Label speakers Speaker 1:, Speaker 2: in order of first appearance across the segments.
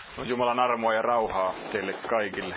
Speaker 1: Jumalan armoa ja rauhaa teille kaikille.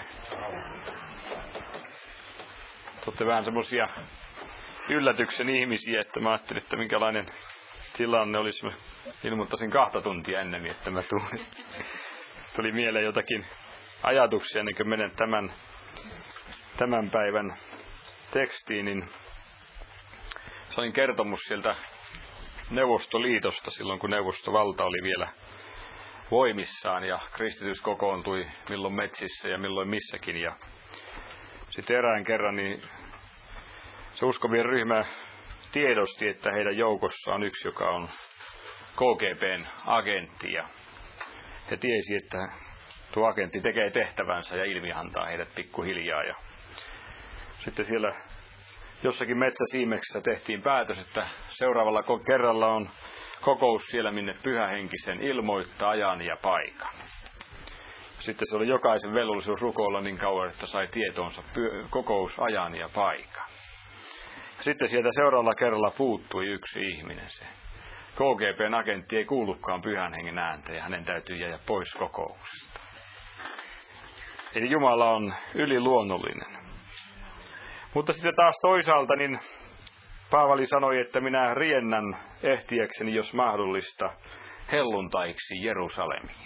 Speaker 1: Olette vähän semmosia yllätyksen ihmisiä, että mä ajattelin, että minkälainen tilanne olisi. Mä ilmoittaisin 2 tuntia ennen, että mä tulin. Tuli mieleen jotakin ajatuksia ennen kuin menen tämän päivän tekstiin, niin sain kertomus sieltä Neuvostoliitosta silloin, kun neuvostovalta oli vielä voimissaan ja kristityt kokoontui milloin metsissä ja milloin missäkin. Ja sitten erään kerran niin se uskovien ryhmä tiedosti, että heidän joukossa on yksi, joka on KGB:n agentti. Ja he tiesi, että tuo agentti tekee tehtävänsä ja ilmiantaa heidät pikkuhiljaa. Ja sitten siellä jossakin metsäsiimeksessä tehtiin päätös, että seuraavalla kerralla on kokous siellä, minne Pyhähenkisen ilmoittaa ajan ja paikan. Sitten se oli jokaisen velvollisuus rukoilla niin kauan, että sai tietoonsa kokousajan ja paikan. Sitten sieltä seuraavalla kerralla puuttui yksi ihminen. Se KGB:n agentti ei kuulukaan Pyhän Hengen ääntä ja hänen täytyy jäädä pois kokouksesta. Eli Jumala on yliluonnollinen. Mutta sitten taas toisaalta niin Paavali sanoi, että minä riennän ehtiäkseni, jos mahdollista, helluntaiksi Jerusalemiin.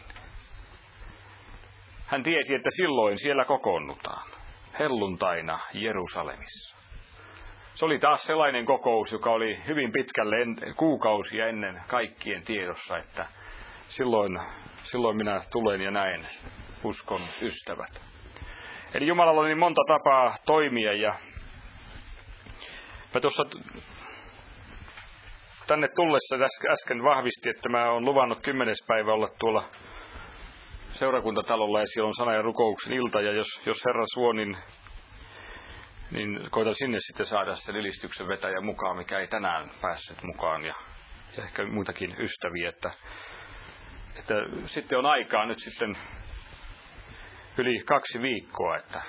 Speaker 1: Hän tiesi, että silloin siellä kokoonnutaan, helluntaina Jerusalemissa. Se oli taas sellainen kokous, joka oli hyvin pitkälle kuukausia ennen kaikkien tiedossa, että silloin minä tulen ja näen uskon ystävät. Eli Jumalalla oli niin monta tapaa toimia ja mä tuossa tänne tullessa äsken vahvisti, että mä oon luvannut 10. päivä olla tuolla seurakuntatalolla ja siellä on sana- ja rukouksen ilta. Ja jos Herra suo, niin koitan sinne sitten saada sen ylistyksen vetäjä mukaan, mikä ei tänään päässyt mukaan. Ja ehkä muitakin ystäviä, että sitten on aikaa nyt sitten yli 2 viikkoa, että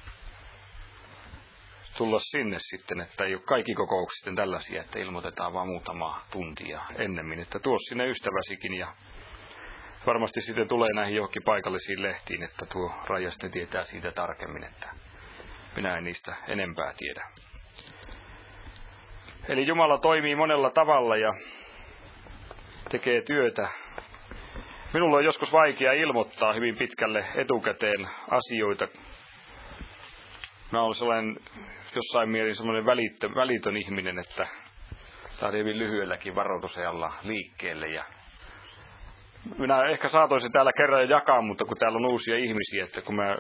Speaker 1: tulla sinne sitten, että ei ole kaikki kokoukset sitten tällaisia, että ilmoitetaan vaan muutama tuntia ennemmin, että tuo sinne ystäväsikin ja varmasti sitten tulee näihin johonkin paikallisiin lehtiin, että tuo Raija sitten tietää siitä tarkemmin, että minä en niistä enempää tiedä. Eli Jumala toimii monella tavalla ja tekee työtä. Minulla on joskus vaikea ilmoittaa hyvin pitkälle etukäteen asioita. Mä olen sellainen jossain mielin sellainen välitön ihminen, että lähdin hyvin lyhyelläkin varoitusajalla liikkeelle. Ja minä ehkä saatoin sen täällä kerran jo jakaa, mutta kun täällä on uusia ihmisiä, että kun mä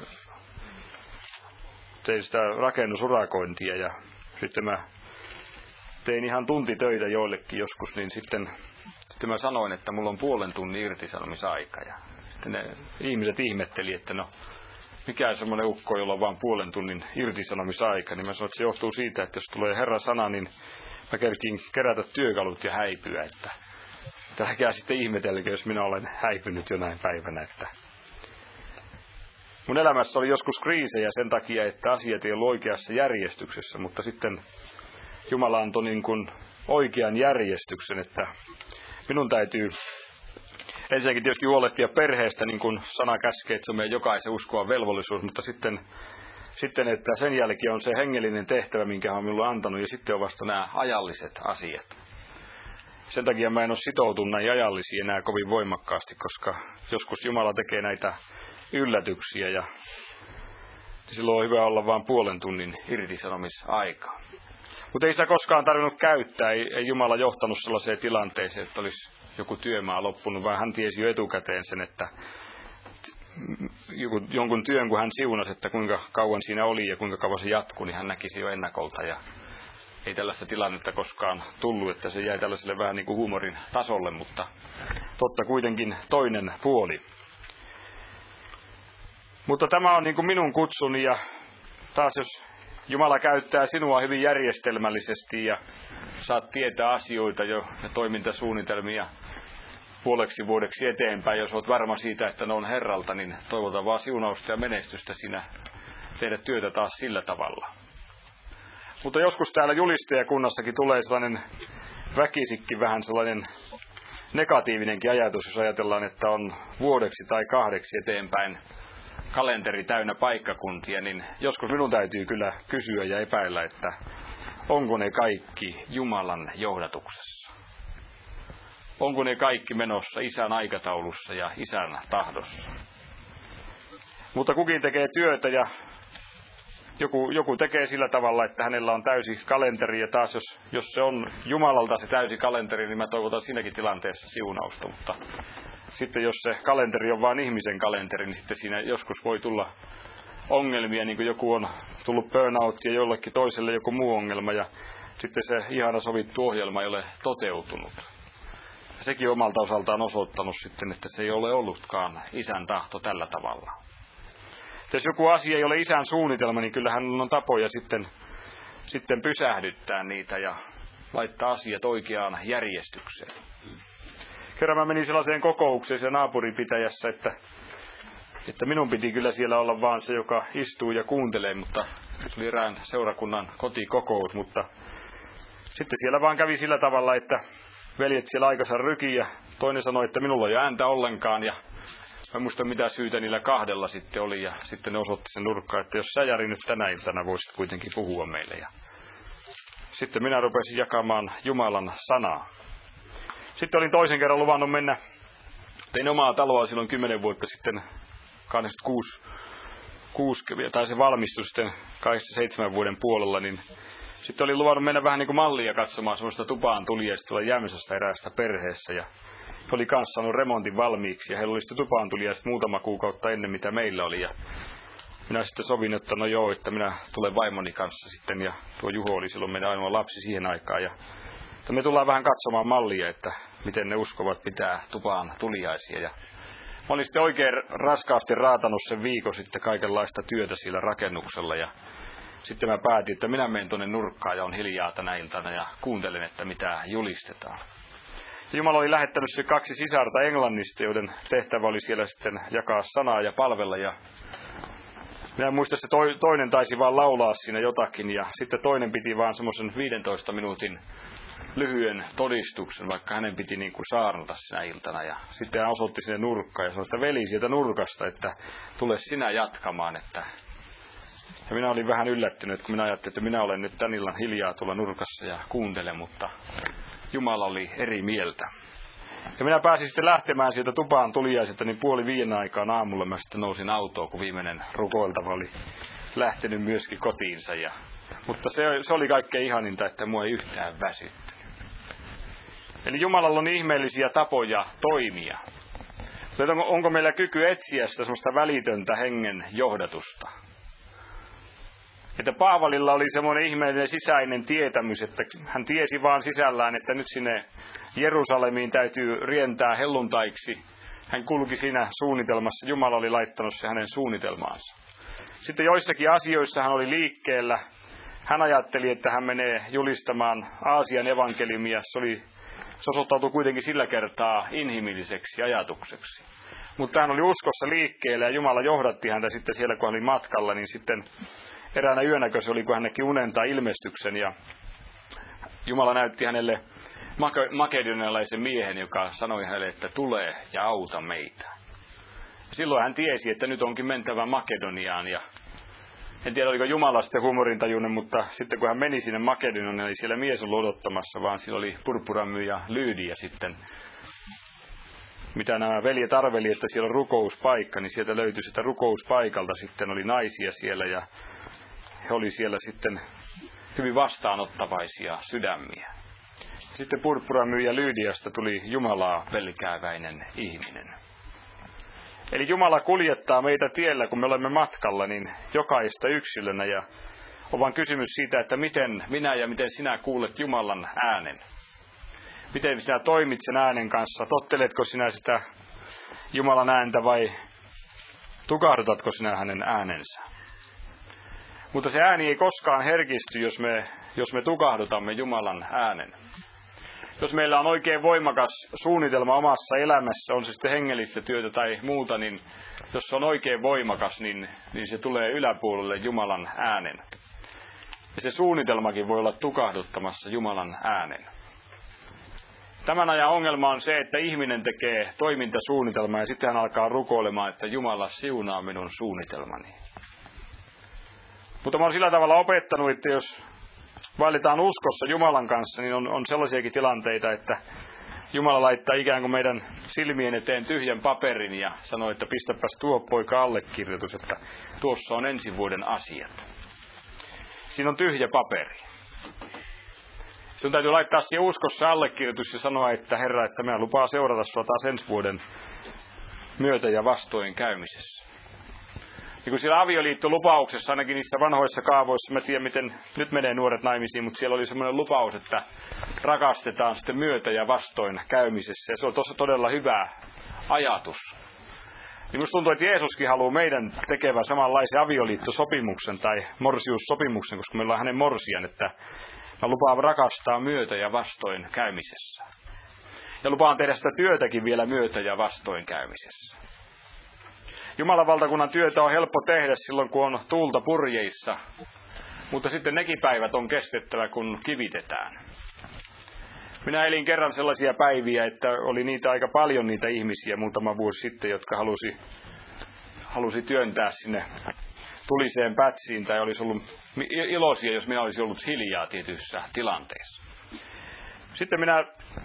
Speaker 1: tein sitä rakennusurakointia ja sitten mä tein ihan tuntitöitä joillekin joskus, niin sitten mä sanoin, että mulla on 0,5 tunnin irtisanomisaika. Ja sitten ne ihmiset ihmetteli, että no mikä on semmoinen ukko, jolla on vaan 0,5 tunnin irtisanomisaika. Niin mä sanoin, että se johtuu siitä, että jos tulee Herran sana, niin mä kerkin kerätä työkalut ja häipyä. Että älkää sitten ihmetelkö, jos minä olen häipynyt jonain päivänä. Että mun elämässä oli joskus kriisejä sen takia, että asiat ei ollut oikeassa järjestyksessä, mutta sitten Jumala antoi niin kuin oikean järjestyksen, että minun täytyy ensinnäkin tietysti huolehtia perheestä, niin kuin sana käskee, että se on meidän jokaisen uskoa velvollisuus, mutta sitten, että sen jälkeen on se hengellinen tehtävä, minkä hän on minulle antanut, ja sitten on vasta nämä ajalliset asiat. Sen takia mä en ole sitoutunut näihin ajallisiin enää kovin voimakkaasti, koska joskus Jumala tekee näitä yllätyksiä, ja silloin on hyvä olla vain 0,5 tunnin irtisanomisaikaa. Mutta ei sitä koskaan tarvinnut käyttää, ei Jumala johtanut sellaiseen tilanteeseen, että olisi joku työmaa loppunut, vaan hän tiesi jo etukäteen sen, että jonkun työn, kun hän siunasi, että kuinka kauan siinä oli ja kuinka kauan se jatkui, niin hän näkisi jo ennakolta. Ja ei tällaista tilannetta koskaan tullut, että se jäi tällaiselle vähän niin kuin huumorin tasolle, mutta totta kuitenkin toinen puoli. Mutta tämä on niin kuin minun kutsuni ja taas jos Jumala käyttää sinua hyvin järjestelmällisesti ja saat tietää asioita jo ja toimintasuunnitelmia puoleksi vuodeksi eteenpäin. Jos olet varma siitä, että ne on Herralta, niin toivotan vaan siunausta ja menestystä sinä tehdä työtä taas sillä tavalla. Mutta joskus täällä julistajakunnassakin tulee sellainen väkisikki vähän sellainen negatiivinenkin ajatus, jos ajatellaan, että on vuodeksi tai 2 eteenpäin kalenteri täynnä paikkakuntia, niin joskus minun täytyy kyllä kysyä ja epäillä, että onko ne kaikki Jumalan johdatuksessa? Onko ne kaikki menossa Isän aikataulussa ja Isän tahdossa? Mutta kukin tekee työtä ja joku tekee sillä tavalla, että hänellä on täysi kalenteri, ja taas jos se on Jumalalta se täysi kalenteri, niin mä toivotan siinäkin tilanteessa siunausta. Mutta sitten jos se kalenteri on vain ihmisen kalenteri, niin sitten siinä joskus voi tulla ongelmia, niin kuin joku on tullut burnout ja jollekin toiselle joku muu ongelma, ja sitten se ihana sovittu ohjelma ei ole toteutunut. Ja sekin omalta osaltaan osoittanut sitten, että se ei ole ollutkaan Isän tahto tällä tavalla. Jos joku asia ei ole Isän suunnitelma, niin kyllähän on tapoja sitten pysähdyttää niitä ja laittaa asiat oikeaan järjestykseen. Kerran mä menin sellaiseen kokoukseen siellä naapuripitäjässä, että minun piti kyllä siellä olla vaan se, joka istuu ja kuuntelee, mutta se oli erään seurakunnan kotikokous, mutta sitten siellä vaan kävi sillä tavalla, että veljet siellä aikansa ryki ja toinen sanoi, että minulla ei ole ääntä ollenkaan, ja mä muista mitä syytä niillä 2 sitten oli, ja sitten ne osoitti sen nurkkaan, että jos sä Jari nyt tänä iltana voisit kuitenkin puhua meille. Ja sitten minä rupesin jakamaan Jumalan sanaa. Sitten olin toisen kerran luvannut mennä, tein omaa taloa silloin 10 vuotta sitten, 86, tai se valmistui sitten 87 vuoden puolella, niin sitten olin luvannut mennä vähän niin kuin mallia katsomaan semmoista tupaan tuliaista tuolla Jämsästä eräästä perheessä, ja he oli kanssa saanut remontin valmiiksi, ja heillä oli sitten tupaan tuliaista muutama kuukautta ennen mitä meillä oli, ja minä sitten sovin, että no joo, että minä tulen vaimoni kanssa sitten, ja tuo Juho oli silloin meidän ainoa lapsi siihen aikaan, ja että me tullaan vähän katsomaan mallia, että miten ne uskovat pitää tupaan tuliaisia, ja mä olin sitten oikein raskaasti raatanut sen viikon sitten kaikenlaista työtä sillä rakennuksella, ja sitten mä päätin, että minä menen tuonne nurkkaan ja on hiljaa tänä iltana ja kuuntelen, että mitä julistetaan. Jumala oli lähettänyt se 2 sisarta Englannista, joiden tehtävä oli siellä sitten jakaa sanaa ja palvella. Ja minä en muista, se toinen taisi vaan laulaa siinä jotakin, ja sitten toinen piti vaan semmoisen 15 minuutin lyhyen todistuksen, vaikka hänen piti niin kuin saarnata sinä iltana. Ja sitten hän osoitti sinne nurkkaan ja sanoi, että veli sieltä nurkasta, että tule sinä jatkamaan. Ja minä olin vähän yllättynyt, kun minä ajattelin, että minä olen nyt tän illan hiljaa tuolla nurkassa ja kuuntelen, mutta Jumala oli eri mieltä. Ja minä pääsin sitten lähtemään sieltä tupaan tuliaiselta, niin 4:30 aikaan aamulla mä sitten nousin autoon, kun viimeinen rukoiltava oli lähtenyt myöskin kotiinsa. Mutta se oli kaikkein ihaninta, että mua ei yhtään väsyttänyt. Eli Jumalalla on ihmeellisiä tapoja toimia. Onko meillä kyky etsiä sitä semmoista välitöntä hengen johdatusta? Että Paavalilla oli semmoinen ihmeellinen sisäinen tietämys, että hän tiesi vaan sisällään, että nyt sinne Jerusalemiin täytyy rientää helluntaiksi. Hän kulki siinä suunnitelmassa, Jumala oli laittanut se hänen suunnitelmaansa. Sitten joissakin asioissa hän oli liikkeellä. Hän ajatteli, että hän menee julistamaan Aasian evankeliumia. Se osoittautui kuitenkin sillä kertaa inhimilliseksi ajatukseksi. Mutta hän oli uskossa liikkeellä ja Jumala johdatti häntä sitten siellä, kun hän oli matkalla, niin sitten eräänä yönäkö se oli, kun hän näki unen tai ilmestyksen, ja Jumala näytti hänelle makedonialaisen miehen, joka sanoi hänelle, että tule ja auta meitä. Silloin hän tiesi, että nyt onkin mentävä Makedoniaan, ja en tiedä, oliko Jumala sitten huumorintajuinen, mutta sitten kun hän meni sinne Makedoniaan, niin siellä mies ollut odottamassa, vaan siellä oli Purpuramy ja Lyydia sitten. Mitä nämä veljet arveli, että siellä on rukouspaikka, niin sieltä löytyi sitä rukouspaikalta sitten oli naisia siellä, ja he oli siellä sitten hyvin vastaanottavaisia sydämiä. Sitten Purpuramy ja Lyydiasta tuli Jumalaa pelkääväinen ihminen. Eli Jumala kuljettaa meitä tiellä, kun me olemme matkalla, niin jokaista yksilönä, ja on vaan kysymys siitä, että miten minä ja miten sinä kuulet Jumalan äänen. Miten sinä toimit sen äänen kanssa? Totteletko sinä sitä Jumalan ääntä vai tukahdutatko sinä hänen äänensä? Mutta se ääni ei koskaan herkisty, jos me tukahdutamme Jumalan äänen. Jos meillä on oikein voimakas suunnitelma omassa elämässä, on se sitten hengellistä työtä tai muuta, niin jos se on oikein voimakas, niin se tulee yläpuolelle Jumalan äänen. Ja se suunnitelmakin voi olla tukahduttamassa Jumalan äänen. Tämän ajan ongelma on se, että ihminen tekee toimintasuunnitelmaa ja sitten hän alkaa rukoilemaan, että Jumala siunaa minun suunnitelmani. Mutta mä oon sillä tavalla opettanut, että jos vaelletaan uskossa Jumalan kanssa, niin on sellaisiakin tilanteita, että Jumala laittaa ikään kuin meidän silmien eteen tyhjän paperin ja sanoo, että pistäpäs tuo poika allekirjoitus, että tuossa on ensi vuoden asiat. Siinä on tyhjä paperi. Sinun täytyy laittaa siihen uskossa allekirjoitus ja sanoa, että Herra, että minä lupaan seurata sinua taas ensi vuoden myötä ja vastoin käymisessä. Niin kuin siellä avioliittolupauksessa, ainakin niissä vanhoissa kaavoissa, mä tiedän miten nyt menee nuoret naimisiin, mutta siellä oli semmoinen lupaus, että rakastetaan sitten myötä ja vastoin käymisessä. Ja se on tuossa todella hyvä ajatus. Niin musta tuntuu, että Jeesuskin haluaa meidän tekevän samanlaisen avioliittosopimuksen tai morsiussopimuksen, koska meillä on hänen morsian, että mä lupaan rakastaa myötä ja vastoin käymisessä. Ja lupaan tehdä sitä työtäkin vielä myötä ja vastoin käymisessä. Jumalan valtakunnan työtä on helppo tehdä silloin, kun on tuulta purjeissa, mutta sitten nekin päivät on kestettävä, kun kivitetään. Minä elin kerran sellaisia päiviä, että oli niitä aika paljon niitä ihmisiä muutama vuosi sitten, jotka halusi työntää sinne tuliseen pätsiin tai olisi ollut iloisia, jos minä olisin ollut hiljaa tietyissä tilanteissa. Sitten minä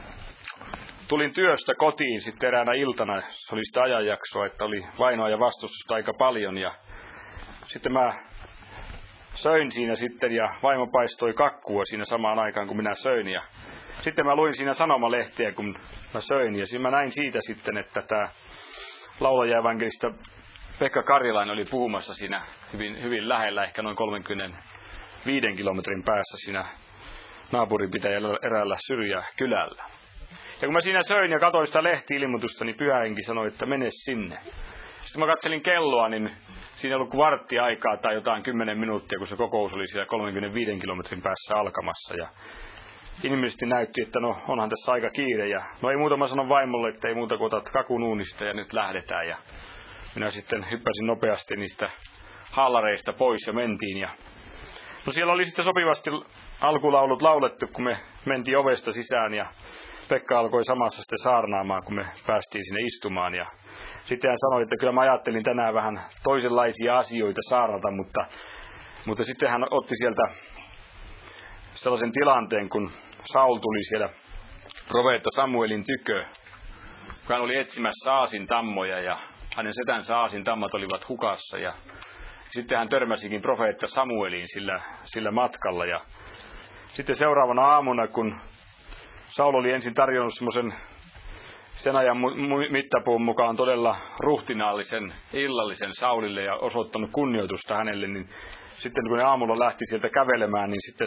Speaker 1: tulin työstä kotiin sitten eräänä iltana, se oli sitä ajanjaksoa, että oli vainoa ja vastustusta aika paljon ja sitten mä söin siinä sitten ja vaimo paistoi kakkua siinä samaan aikaan kun minä söin ja sitten mä luin siinä sanomalehtiä kun mä söin ja siinä mä näin siitä sitten, että tämä laulaja-evankelista Pekka Karjalainen oli puhumassa siinä hyvin lähellä, ehkä noin 35 kilometrin päässä siinä naapuripitäjällä eräällä syrjäkylällä. Ja kun mä siinä söin ja katsoin sitä lehti-ilmoitusta, niin Pyhä Henki sanoi, että mene sinne. Sitten mä katselin kelloa, niin siinä ei ollut kuin vartti aikaa tai jotain 10 minuuttia, kun se kokous oli siellä 35 kilometrin päässä alkamassa. Ja inhimillisesti näytti, että no onhan tässä aika kiire. Ja no ei muuta, mä sanon vaimolle, että ei muuta kuin otat kakun uunista ja nyt lähdetään. Ja minä sitten hyppäsin nopeasti niistä hallareista pois ja mentiin. Ja no siellä oli sitten sopivasti alkulaulut laulettu, kun me mentiin ovesta sisään ja Pekka alkoi samassa sitten saarnaamaan, kun me päästiin sinne istumaan. Ja sitten hän sanoi, että kyllä mä ajattelin tänään vähän toisenlaisia asioita saarnata, mutta sitten hän otti sieltä sellaisen tilanteen, kun Saul tuli siellä profeetta Samuelin tykö, kun hän oli etsimässä aasintammoja ja hänen setänsä aasintammat olivat hukassa. Ja sitten hän törmäsikin profeetta Samueliin sillä matkalla. Ja sitten seuraavana aamuna, kun Saul oli ensin tarjonnut semmoisen sen ajan mittapuun mukaan todella ruhtinaallisen illallisen Saulille ja osoittanut kunnioitusta hänelle, niin sitten kun ne aamulla lähti sieltä kävelemään, niin sitten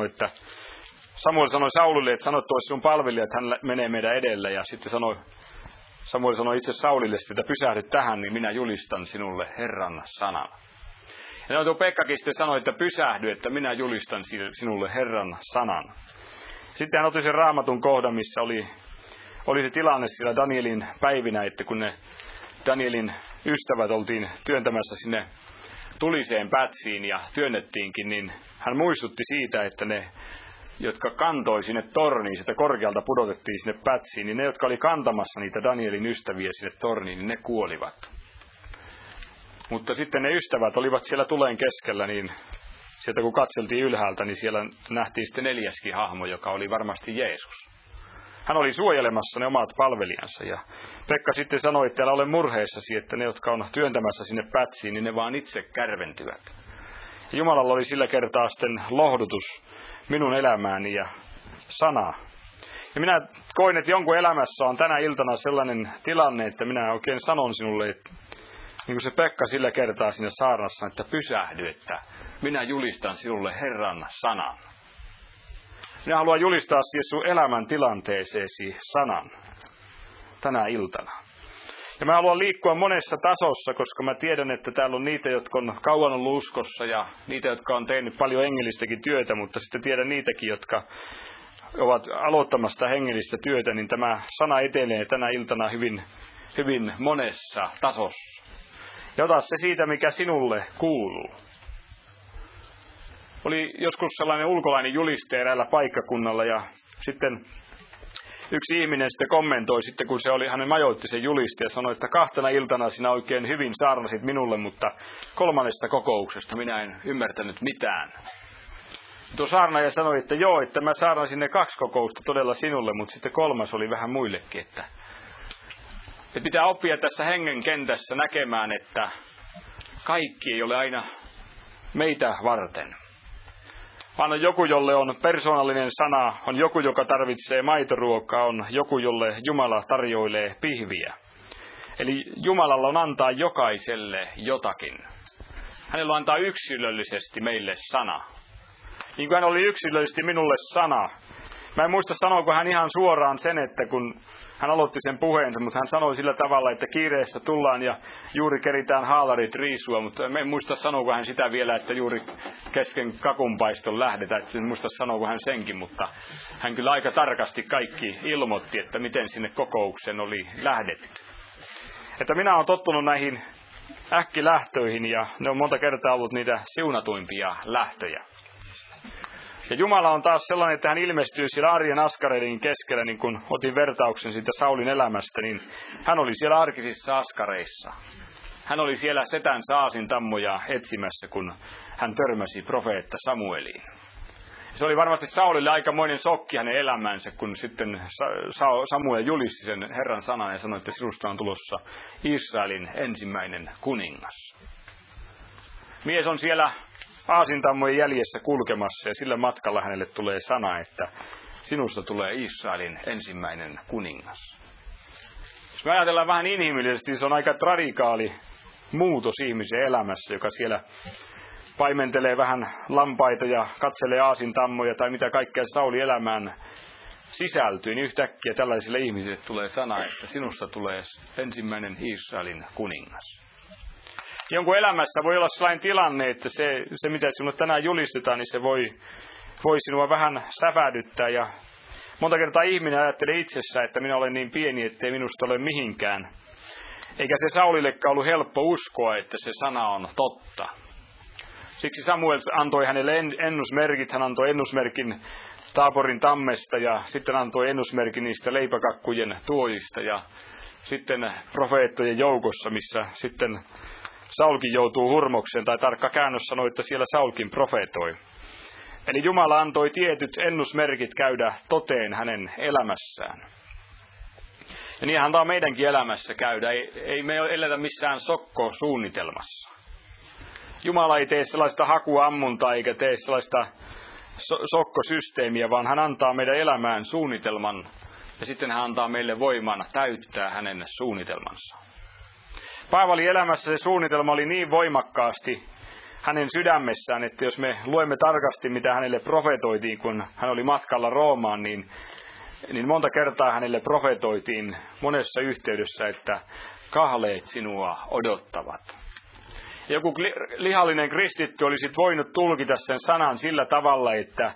Speaker 1: Samuel sanoi Saulille, että sanot tuossa sun palvelija, että hän menee meidän edellä. Ja sitten Samuel sanoi itse Saulille, että pysähdy tähän, niin minä julistan sinulle Herran sanan. Ja tuo Pekkakin sitten sanoi, että pysähdy, että minä julistan sinulle Herran sanan. Sitten hän otti sen Raamatun kohdan, missä oli se tilanne siellä Danielin päivinä, että kun ne Danielin ystävät oltiin työntämässä sinne tuliseen pätsiin ja työnnettiinkin, niin hän muistutti siitä, että ne, jotka kantoi sinne torniin, sitä korkealta pudotettiin sinne pätsiin, niin ne, jotka oli kantamassa niitä Danielin ystäviä sinne torniin, niin ne kuolivat. Mutta sitten ne ystävät olivat siellä tulen keskellä, niin sieltä kun katseltiin ylhäältä, niin siellä nähtiin sitten neljäskin hahmo, joka oli varmasti Jeesus. Hän oli suojelemassa ne omat palvelijansa ja Pekka sitten sanoi, että älä ole murheissasi, että ne, jotka on työntämässä sinne pätsiin, niin ne vaan itse kärventyvät. Ja Jumalalla oli sillä kertaa sitten lohdutus minun elämääni ja sana. Ja minä koin, että jonkun elämässä on tänä iltana sellainen tilanne, että minä oikein sanon sinulle, että niin kuin se Pekka sillä kertaa siinä saarnassa, että pysähdy, että minä julistan sinulle Herran sanan. Minä haluan julistaa siis sun elämän tilanteeseesi sanan tänä iltana. Ja mä haluan liikkua monessa tasossa, koska mä tiedän, että täällä on niitä, jotka on kauan ollut uskossa ja niitä, jotka on tehnyt paljon hengellistäkin työtä, mutta sitten tiedän niitäkin, jotka ovat aloittamassa hengellistä työtä, niin tämä sana etenee tänä iltana hyvin, hyvin monessa tasossa. Ja ota se siitä, mikä sinulle kuuluu. Oli joskus sellainen ulkolainen juliste eräällä paikkakunnalla ja sitten yksi ihminen sitten kommentoi sitten, kun se oli, hänen majoitti sen julisti ja sanoi, että 2 iltana sinä oikein hyvin saarnasit minulle, mutta 3. kokouksesta minä en ymmärtänyt mitään. Tuo saarnaaja sanoi, että joo, että mä saarnasin ne 2 kokousta todella sinulle, mutta sitten 3. oli vähän muillekin, että pitää oppia tässä hengen kentässä näkemään, että kaikki ei ole aina meitä varten. Vaan on joku, jolle on persoonallinen sana, on joku, joka tarvitsee maitoruokaa, on joku, jolle Jumala tarjoilee pihviä. Eli Jumalalla on antaa jokaiselle jotakin. Hänellä on antaa yksilöllisesti meille sana. Niin kuin hän oli yksilöllisesti minulle sana. Mä en muista sanoiko hän ihan suoraan sen, että kun hän aloitti sen puheensa, mutta hän sanoi sillä tavalla, että kiireessä tullaan ja juuri keritään haalarit riisua, mutta en muista sanoiko hän sitä vielä, että juuri kesken kakunpaiston lähdetään, että en muista sanoiko hän senkin, mutta hän kyllä aika tarkasti kaikki ilmoitti, että miten sinne kokoukseen oli lähdetty. Että minä olen tottunut näihin äkkilähtöihin ja ne on monta kertaa ollut niitä siunatuimpia lähtöjä. Ja Jumala on taas sellainen, että hän ilmestyy siellä arjen askareiden keskellä, niin kun otin vertauksen siitä Saulin elämästä, niin hän oli siellä arkisissa askareissa. Hän oli siellä setän aasintammoja etsimässä, kun hän törmäsi profeetta Samueliin. Se oli varmasti Saulille aikamoinen sokki hänen elämänsä, kun sitten Samuel julisti sen Herran sanan ja sanoi, että sinusta on tulossa Israelin ensimmäinen kuningas. Mies on siellä aasintammojen jäljessä kulkemassa ja sillä matkalla hänelle tulee sana, että sinusta tulee Israelin ensimmäinen kuningas. Jos me ajatellaan vähän inhimillisesti, se on aika radikaali muutos ihmisen elämässä, joka siellä paimentelee vähän lampaita ja katselee aasintammoja tai mitä kaikkea Sauli elämään sisältyy, niin yhtäkkiä tällaisille ihmisille tulee sana, että sinusta tulee ensimmäinen Israelin kuningas. Jonkun elämässä voi olla sellainen tilanne, että se mitä sinulle tänään julistetaan, niin se voi sinua vähän sävädyttää. Ja monta kertaa ihminen ajattelee itsessä, että minä olen niin pieni, ettei minusta ole mihinkään. Eikä se Saulillekaan ollut helppo uskoa, että se sana on totta. Siksi Samuel antoi hänelle ennusmerkit. Hän antoi ennusmerkin Taaborin tammesta ja sitten antoi ennusmerkin niistä leipäkakkujen tuojista. Ja sitten profeettojen joukossa, missä sitten Saulkin joutuu hurmokseen, tai tarkka käännös sanoi, että siellä Saulkin profeetoi. Eli Jumala antoi tietyt ennusmerkit käydä toteen hänen elämässään. Ja niin antaa meidänkin elämässä käydä. Ei me eletä missään sokkosuunnitelmassa. Jumala ei tee sellaista hakuammuntaa eikä tee sellaista sokkosysteemiä, vaan hän antaa meidän elämään suunnitelman. Ja sitten hän antaa meille voiman täyttää hänen suunnitelmansa. Paavalin elämässä se suunnitelma oli niin voimakkaasti hänen sydämessään, että jos me luemme tarkasti, mitä hänelle profetoitiin, kun hän oli matkalla Roomaan, niin monta kertaa hänelle profetoitiin monessa yhteydessä, että kahleet sinua odottavat. Joku lihallinen kristitty olisi voinut tulkita sen sanan sillä tavalla,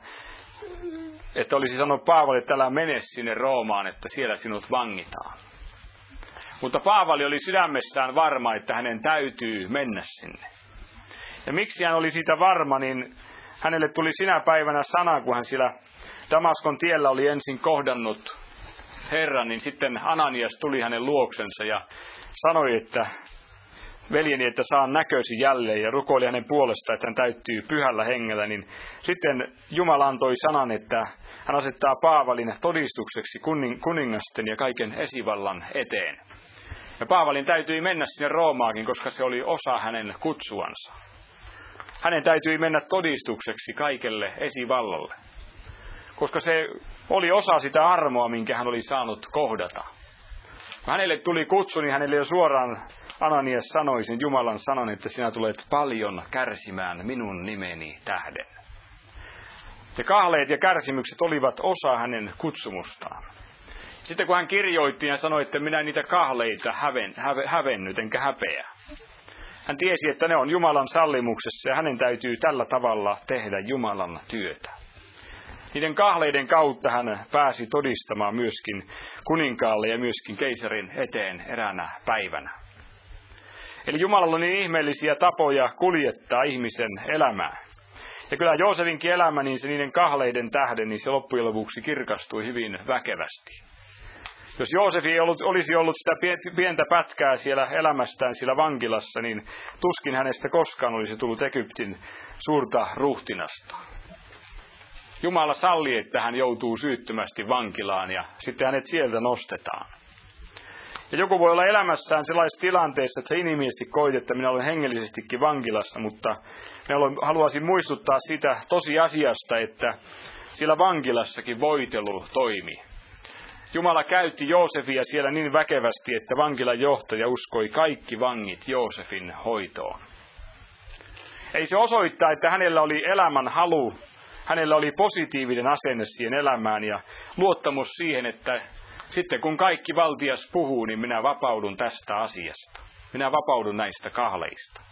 Speaker 1: että olisi sanonut Paavali, että älä mene sinne Roomaan, että siellä sinut vangitaan. Mutta Paavali oli sydämessään varma, että hänen täytyy mennä sinne. Ja miksi hän oli siitä varma, niin hänelle tuli sinä päivänä sana, kun hän siellä Damaskon tiellä oli ensin kohdannut Herran, niin sitten Ananias tuli hänen luoksensa ja sanoi, että veljeni, että saan näkösi jälleen, ja rukoili hänen puolestaan, että hän täyttyy pyhällä hengellä, niin sitten Jumala antoi sanan, että hän asettaa Paavalin todistukseksi kuningasten ja kaiken esivallan eteen. Ja Paavalin täytyi mennä sinne Roomaakin, koska se oli osa hänen kutsuansa. Hänen täytyi mennä todistukseksi kaikelle esivallalle, koska se oli osa sitä armoa, minkä hän oli saanut kohdata. Kun hänelle tuli kutsu, niin hänelle jo suoraan Ananias sanoi sen Jumalan sanan, että sinä tulet paljon kärsimään minun nimeni tähden. Ja kahleet ja kärsimykset olivat osa hänen kutsumustaan. Sitten kun hän kirjoitti ja sanoi, että minä niitä kahleita hävennyt enkä häpeä. Hän tiesi, että ne on Jumalan sallimuksessa ja hänen täytyy tällä tavalla tehdä Jumalan työtä. Niiden kahleiden kautta hän pääsi todistamaan myöskin kuninkaalle ja myöskin keisarin eteen eräänä päivänä. Eli Jumalalla on niin ihmeellisiä tapoja kuljettaa ihmisen elämää. Ja kyllä Joosefinkin elämä, niin se niiden kahleiden tähden, niin se loppujen lopuksi kirkastui hyvin väkevästi. Jos Joosef ei olisi ollut sitä pientä pätkää siellä elämästään siellä vankilassa, niin tuskin hänestä koskaan olisi tullut Egyptin suurta ruhtinasta. Jumala salli, että hän joutuu syyttömästi vankilaan ja sitten hänet sieltä nostetaan. Ja joku voi olla elämässään sellaisessa tilanteessa, että se inhimillisesti koet, että minä olen hengellisestikin vankilassa, mutta haluaisin muistuttaa sitä tosiasiasta, että siellä vankilassakin voitelu toimi. Jumala käytti Joosefia siellä niin väkevästi, että vankilan johtaja uskoi kaikki vangit Joosefin hoitoon. Ei se osoittaa, että hänellä oli elämän halu, hänellä oli positiivinen asenne siihen elämään ja luottamus siihen, että sitten kun kaikki valtias puhuu, niin minä vapaudun tästä asiasta. Minä vapaudun näistä kahleista.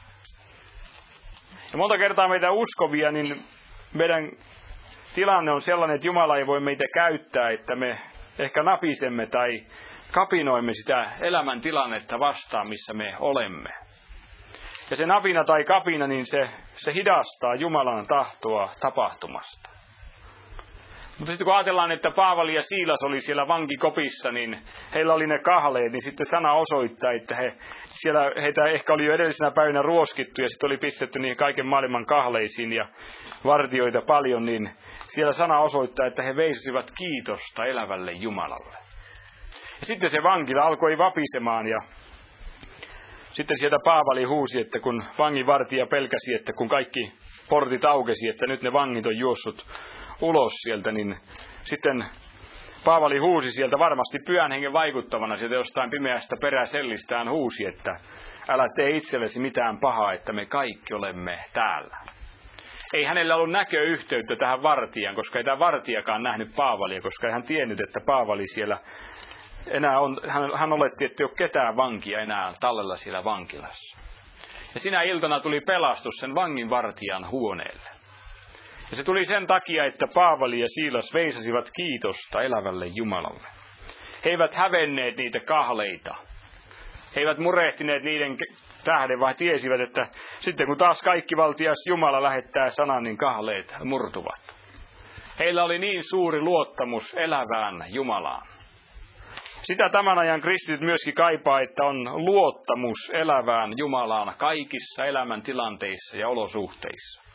Speaker 1: Ja monta kertaa meitä uskovia, niin meidän tilanne on sellainen, että Jumala ei voi meitä käyttää, että me ehkä napisemme tai kapinoimme sitä elämän tilannetta vastaan, missä me olemme. Ja se napina tai kapina, niin se hidastaa Jumalan tahtoa tapahtumasta. Mutta sitten kun ajatellaan, että Paavali ja Siilas oli siellä vankikopissa, niin heillä oli ne kahleet, niin sitten sana osoittaa, että heitä ehkä oli jo edellisenä päivänä ruoskittu ja sitten oli pistetty niihin kaiken maailman kahleisiin ja vartioita paljon, niin siellä sana osoittaa, että he veisasivat kiitosta elävälle Jumalalle. Ja sitten se vankila alkoi vapisemaan ja sitten sieltä Paavali huusi, että kun vanginvartija pelkäsi, että kun kaikki portit aukesi, että nyt ne vangit on juossut ulos sieltä, niin sitten Paavali huusi sieltä varmasti Pyhän Hengen vaikuttavana sieltä jostain pimeästä peräsellistään huusi, että älä tee itsellesi mitään pahaa, että me kaikki olemme täällä. Ei hänellä ollut näköyhteyttä tähän vartijaan, koska ei tämä vartijakaan nähnyt Paavalia, koska ei hän tiennyt, että Paavali siellä enää on, hän oletti, että ei ole ketään vankia enää tallella siellä vankilassa. Ja sinä iltana tuli pelastus sen vanginvartijan huoneelle. Ja se tuli sen takia, että Paavali ja Siilas veisasivat kiitosta elävälle Jumalalle. He eivät hävenneet niitä kahleita. He eivät murehtineet niiden tähden, vaan tiesivät, että sitten kun taas kaikki valtias Jumala lähettää sanan, niin kahleet murtuvat. Heillä oli niin suuri luottamus elävään Jumalaan. Sitä tämän ajan kristityt myöskin kaipaa, että on luottamus elävään Jumalaan kaikissa elämäntilanteissa ja olosuhteissa.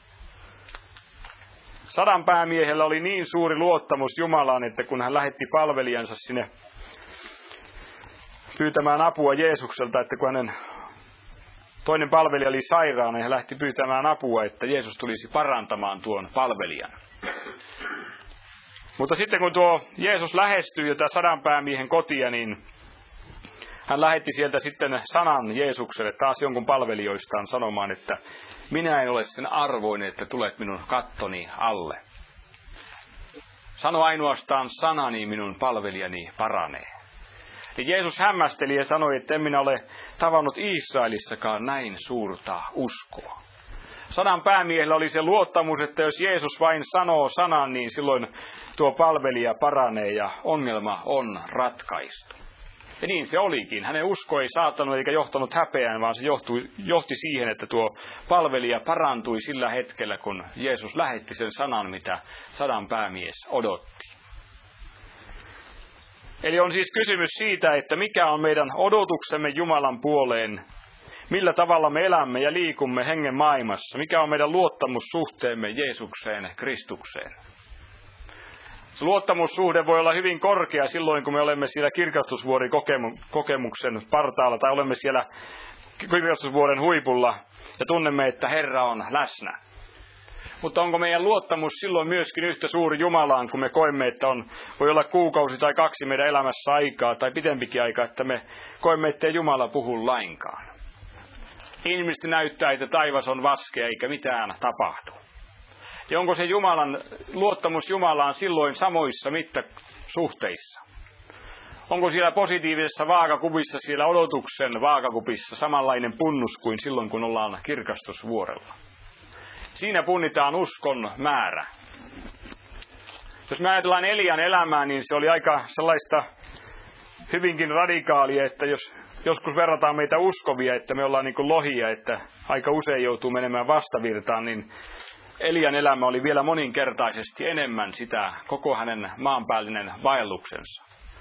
Speaker 1: Sadan päämiehellä oli niin suuri luottamus Jumalaan, että kun hän lähetti palvelijansa sinne pyytämään apua Jeesukselta, että kun hänen toinen palvelija oli sairaana, niin hän lähti pyytämään apua, että Jeesus tulisi parantamaan tuon palvelijan. Mutta sitten kun tuo Jeesus lähestyi jo 100 päämiehen kotia, niin hän lähetti sieltä sitten sanan Jeesukselle taas jonkun palvelijoistaan sanomaan, että minä en ole sen arvoinen, että tulet minun kattoni alle. Sano ainoastaan sanani, minun palvelijani paranee. Ja Jeesus hämmästeli ja sanoi, että en minä ole tavannut Israelissakaan näin suurta uskoa. 100 päämiehellä oli se luottamus, että jos Jeesus vain sanoo sanan, niin silloin tuo palvelija paranee ja ongelma on ratkaistu. Ja niin se olikin. Hänen usko ei saattanut eikä johtanut häpeään, vaan se johti siihen, että tuo palvelija parantui sillä hetkellä, kun Jeesus lähetti sen sanan, mitä 100 päämies odotti. Eli on siis kysymys siitä, että mikä on meidän odotuksemme Jumalan puoleen, millä tavalla me elämme ja liikumme hengen maailmassa, mikä on meidän luottamussuhteemme Jeesukseen, Kristukseen. Se luottamussuhde voi olla hyvin korkea silloin, kun me olemme siellä kirkastusvuorikokemuksen partaalla tai olemme siellä kirkastusvuoren huipulla ja tunnemme, että Herra on läsnä. Mutta onko meidän luottamus silloin myöskin yhtä suuri Jumalaan, kun me koemme, että voi olla kuukausi tai 2 meidän elämässä aikaa tai pitempikin aikaa, että me koemme, että Jumala puhu lainkaan. Ihmistä näyttää, että taivas on vaskea eikä mitään tapahdu. Ja onko se luottamus Jumalaan silloin samoissa mittasuhteissa? Onko siellä positiivisessa vaakakupissa, siellä odotuksen vaakakupissa samanlainen punnus kuin silloin, kun ollaan kirkastusvuorella? Siinä punnitaan uskon määrä. Jos me ajatellaan Elian elämää, niin se oli aika sellaista hyvinkin radikaalia, että jos joskus verrataan meitä uskovia, että me ollaan niin kuin lohia, että aika usein joutuu menemään vastavirtaan, niin Elian elämä oli vielä moninkertaisesti enemmän sitä koko hänen maanpäällinen vaelluksensa.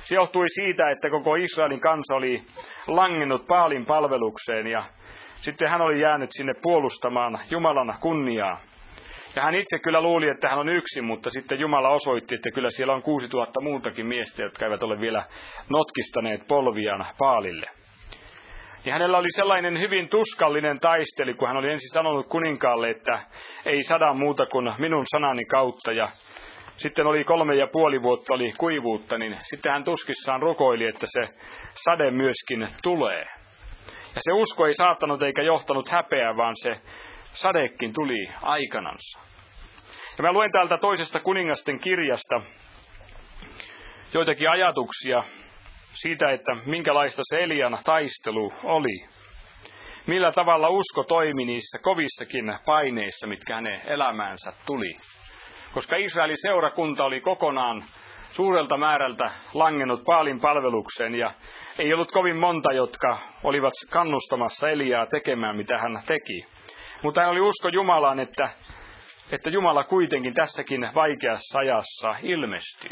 Speaker 1: Se johtui siitä, että koko Israelin kansa oli langennut Baalin palvelukseen ja sitten hän oli jäänyt sinne puolustamaan Jumalan kunniaa. Ja hän itse kyllä luuli, että hän on yksin, mutta sitten Jumala osoitti, että kyllä siellä on 6000 muutakin miestä, jotka eivät ole vielä notkistaneet polviaan Baalille. Ja hänellä oli sellainen hyvin tuskallinen taistelu, kun hän oli ensin sanonut kuninkaalle, että ei sada muuta kuin minun sanani kautta. Ja sitten oli 3,5 vuotta oli kuivuutta, niin sitten hän tuskissaan rukoili, että se sade myöskin tulee. Ja se usko ei saattanut eikä johtanut häpeää, vaan se sadekin tuli aikanansa. Ja mä luen täältä toisesta kuningasten kirjasta joitakin ajatuksia siitä, että minkälaista se Elian taistelu oli. Millä tavalla usko toimi niissä kovissakin paineissa, mitkä hänen elämäänsä tuli. Koska Israelin seurakunta oli kokonaan suurelta määrältä langennut Baalin palvelukseen ja ei ollut kovin monta, jotka olivat kannustamassa Eliaa tekemään, mitä hän teki. Mutta hän oli usko Jumalaan, että Jumala kuitenkin tässäkin vaikeassa ajassa ilmestyy.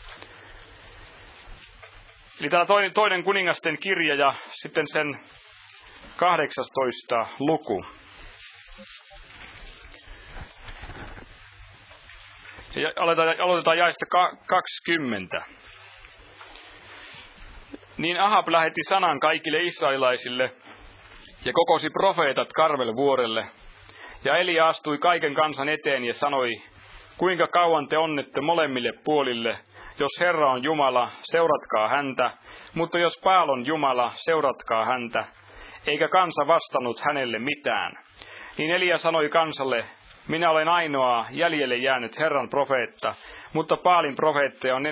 Speaker 1: Eli täällä toinen kuningasten kirja ja sitten sen 18. luku. Ja aloitetaan jaesta 20. Niin Ahab lähetti sanan kaikille israelaisille ja kokosi profeetat Karmel-vuorelle. Ja Elia astui kaiken kansan eteen ja sanoi, kuinka kauan te onnette molemmille puolille. Jos Herra on Jumala, seuratkaa häntä, mutta jos Baal on Jumala, seuratkaa häntä. Eikä kansa vastannut hänelle mitään. Niin Elia sanoi kansalle, minä olen ainoa jäljelle jäänyt Herran profeetta, mutta Baalin profeetteja on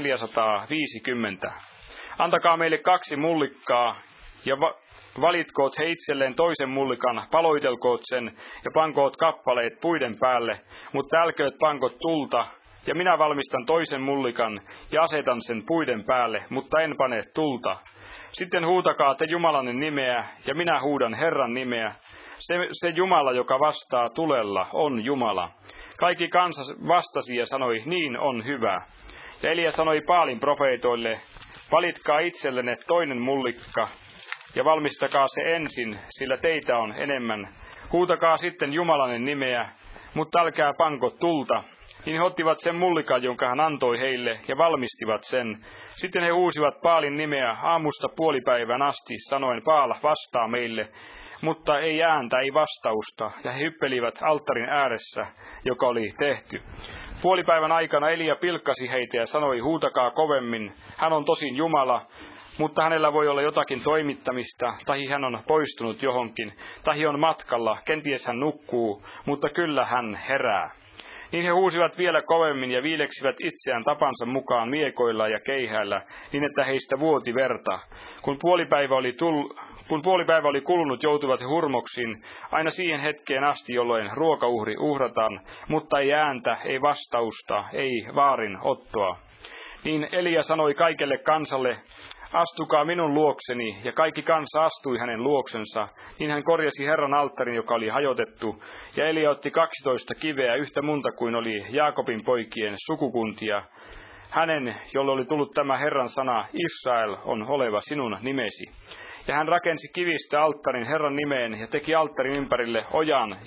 Speaker 1: 450. Antakaa meille 2 mullikkaa ja valitkoot he itselleen toisen mullikan, paloitelkoot sen ja pankoot kappaleet puiden päälle, mutta älkööt pankot tulta, ja minä valmistan toisen mullikan ja asetan sen puiden päälle, mutta en pane tulta. Sitten huutakaa te Jumalanne nimeä, ja minä huudan Herran nimeä. Se Jumala, joka vastaa tulella, on Jumala. Kaikki kansa vastasi ja sanoi, niin on hyvä. Ja Elia sanoi Baalin profeetoille, valitkaa itsellenne toinen mullikka, ja valmistakaa se ensin, sillä teitä on enemmän. Huutakaa sitten Jumalanne nimeä, mutta älkää panko tulta. Niin he ottivat sen mullikan, jonka hän antoi heille, ja valmistivat sen. Sitten he huusivat Baalin nimeä aamusta puolipäivän asti, sanoen, Baal vastaa meille. Mutta ei ääntä, ei vastausta, ja he hyppelivät alttarin ääressä, joka oli tehty. Puolipäivän aikana Elia pilkkasi heitä ja sanoi, huutakaa kovemmin, hän on tosin Jumala, mutta hänellä voi olla jotakin toimittamista, tai hän on poistunut johonkin, tai on matkalla, kenties hän nukkuu, mutta kyllä hän herää. Niin he huusivat vielä kovemmin ja viileksivät itseään tapansa mukaan miekoilla ja keihäillä, niin että heistä vuoti verta. Kun puolipäivä oli kulunut, joutuivat he hurmoksiin aina siihen hetkeen asti, jolloin ruokauhri uhrataan, mutta ei ääntä, ei vastausta, ei vaarin ottoa. Niin Elia sanoi kaikelle kansalle, astukaa minun luokseni, ja kaikki kansa astui hänen luoksensa. Niin hän korjasi Herran alttarin, joka oli hajotettu, ja Elia otti 12 kiveä, yhtä monta kuin oli Jaakobin poikien sukukuntia. Hänen, jolle oli tullut tämä Herran sana, Israel on oleva sinun nimesi. Ja hän rakensi kivistä alttarin Herran nimeen, ja teki alttarin ympärille ojan,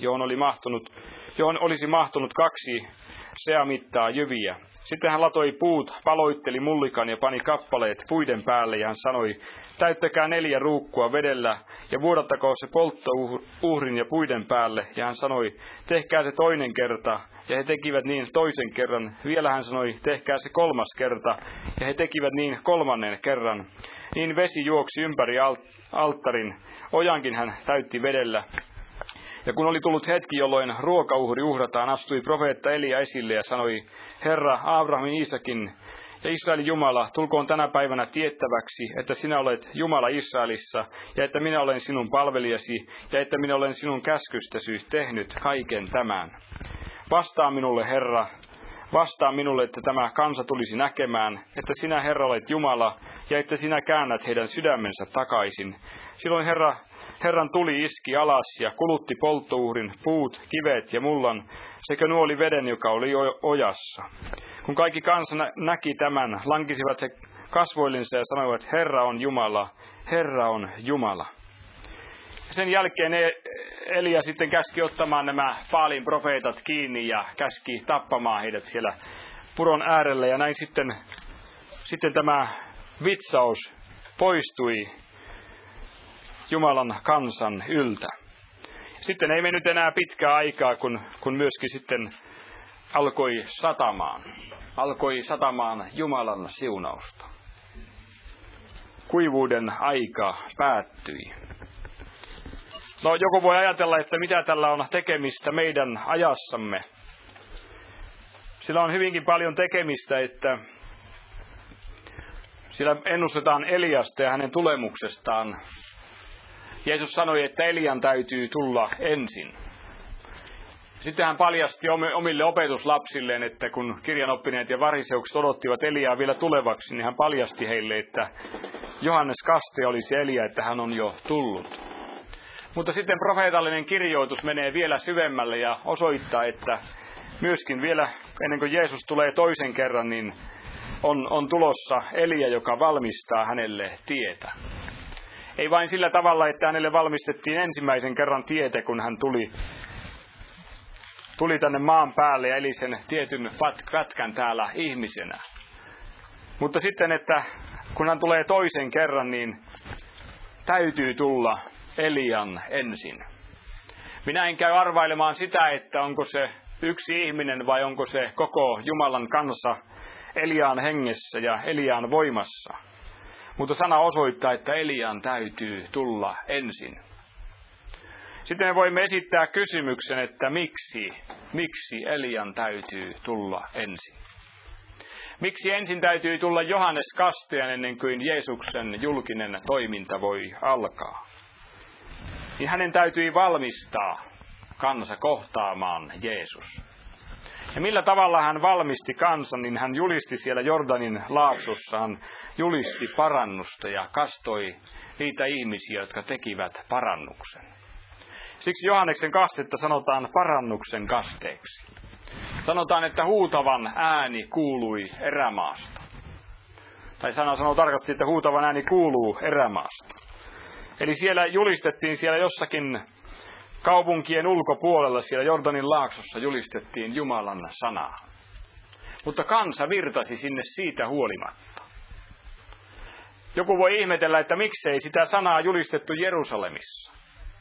Speaker 1: johon olisi mahtunut 2 seamittaa jyviä. Sitten hän latoi puut, paloitteli mullikan ja pani kappaleet puiden päälle ja hän sanoi, täyttäkää 4 ruukkua vedellä ja vuodattakoon se polttouhrin ja puiden päälle. Ja hän sanoi, tehkää se toinen kerta. Ja he tekivät niin toisen kerran. Vielä hän sanoi, tehkää se 3. kerta. Ja he tekivät niin 3. kerran. Niin vesi juoksi ympäri alttarin. Ojankin hän täytti vedellä. Ja kun oli tullut hetki, jolloin ruokauhri uhrataan, astui profeetta Elia esille ja sanoi, Herra, Abrahamin, Iisakin ja Israelin Jumala, tulkoon tänä päivänä tiettäväksi, että sinä olet Jumala Israelissa, ja että minä olen sinun palvelijasi, ja että minä olen sinun käskystäsi tehnyt kaiken tämän. Vastaa minulle, Herra, vastaa minulle, että tämä kansa tulisi näkemään, että sinä, Herra, olet Jumala, ja että sinä käännät heidän sydämensä takaisin. Silloin Herran tuli iski alas ja kulutti polttouhrin, puut, kivet ja mullan sekä nuoli veden, joka oli ojassa. Kun kaikki kansa näki tämän, lankisivat he kasvoillensa ja sanoivat, Herra on Jumala, Herra on Jumala. Sen jälkeen Elia sitten käski ottamaan nämä Baalin profeetat kiinni ja käski tappamaan heidät siellä puron äärellä. Ja näin sitten tämä vitsaus poistui Jumalan kansan yltä. Sitten ei mennyt enää pitkää aikaa, kun myöskin sitten alkoi satamaan Jumalan siunausta. Kuivuuden aika päättyi. No, joku voi ajatella, että mitä tällä on tekemistä meidän ajassamme. Sillä on hyvinkin paljon tekemistä, että sillä ennustetaan Eliasta ja hänen tulemuksestaan. Jeesus sanoi, että Elian täytyy tulla ensin. Sitten hän paljasti omille opetuslapsilleen, että kun kirjanoppineet ja variseukset odottivat Eliaa vielä tulevaksi, niin hän paljasti heille, että Johannes Kastaja olisi Elia, että hän on jo tullut. Mutta sitten profeetallinen kirjoitus menee vielä syvemmälle ja osoittaa, että myöskin vielä ennen kuin Jeesus tulee toisen kerran, niin on tulossa Elia, joka valmistaa hänelle tietä. Ei vain sillä tavalla, että hänelle valmistettiin ensimmäisen kerran tietä, kun hän tuli tänne maan päälle ja eli sen tietyn pätkän täällä ihmisenä. Mutta sitten, että kun hän tulee toisen kerran, niin täytyy tulla Elian ensin. Minä en käy arvailemaan sitä, että onko se yksi ihminen vai onko se koko Jumalan kansa Eliaan hengessä ja Eliaan voimassa. Mutta sana osoittaa, että Elian täytyy tulla ensin. Sitten me voimme esittää kysymyksen, että miksi Elian täytyy tulla ensin? Miksi ensin täytyy tulla Johannes Kastajan ennen kuin Jeesuksen julkinen toiminta voi alkaa? Niin hänen täytyi valmistaa kansa kohtaamaan Jeesus. Ja millä tavalla hän valmisti kansan, niin hän julisti siellä Jordanin laaksossa, hän julisti parannusta ja kastoi niitä ihmisiä, jotka tekivät parannuksen. Siksi Johanneksen kastetta sanotaan parannuksen kasteeksi. Sanotaan, että huutavan ääni kuului erämaasta. Tai sana sanoo tarkasti, että huutavan ääni kuuluu erämaasta. Eli siellä julistettiin siellä jossakin kaupunkien ulkopuolella, siellä Jordanin laaksossa julistettiin Jumalan sanaa. Mutta kansa virtasi sinne siitä huolimatta. Joku voi ihmetellä, että miksei sitä sanaa julistettu Jerusalemissa.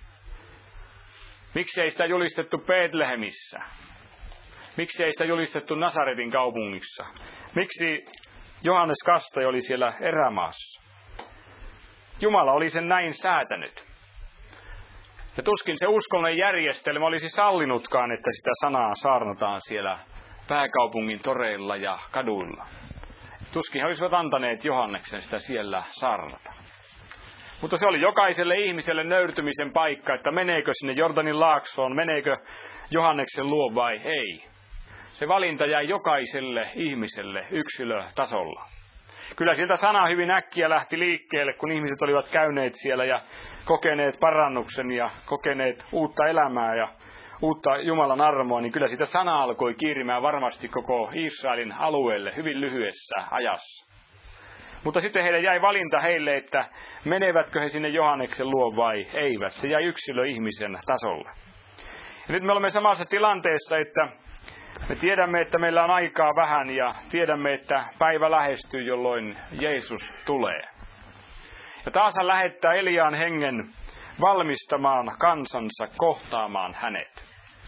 Speaker 1: Miksei sitä julistettu Betlehemissä. Miksei sitä julistettu Nasaretin kaupungissa. Miksi Johannes Kastaja oli siellä erämaassa? Jumala oli sen näin säätänyt. Ja tuskin se uskonnollinen järjestelmä olisi sallinutkaan, että sitä sanaa saarnataan siellä pääkaupungin toreilla ja kaduilla. Tuskin he olisivat antaneet Johanneksen sitä siellä saarnata. Mutta se oli jokaiselle ihmiselle nöyrtymisen paikka, että meneekö sinne Jordanin laaksoon, meneekö Johanneksen luo vai ei. Se valinta jäi jokaiselle ihmiselle yksilötasolla. Kyllä sieltä sana hyvin äkkiä lähti liikkeelle, kun ihmiset olivat käyneet siellä ja kokeneet parannuksen ja kokeneet uutta elämää ja uutta Jumalan armoa, niin kyllä sitä sana alkoi kiirimään varmasti koko Israelin alueelle hyvin lyhyessä ajassa. Mutta sitten heille jäi valinta heille, että menevätkö he sinne Johanneksen luo vai eivät. Se jäi yksilöihmisen tasolle. Ja nyt me olemme samassa tilanteessa, että me tiedämme, että meillä on aikaa vähän ja tiedämme, että päivä lähestyy, jolloin Jeesus tulee. Ja taas hän lähettää Eliaan hengen valmistamaan kansansa kohtaamaan hänet.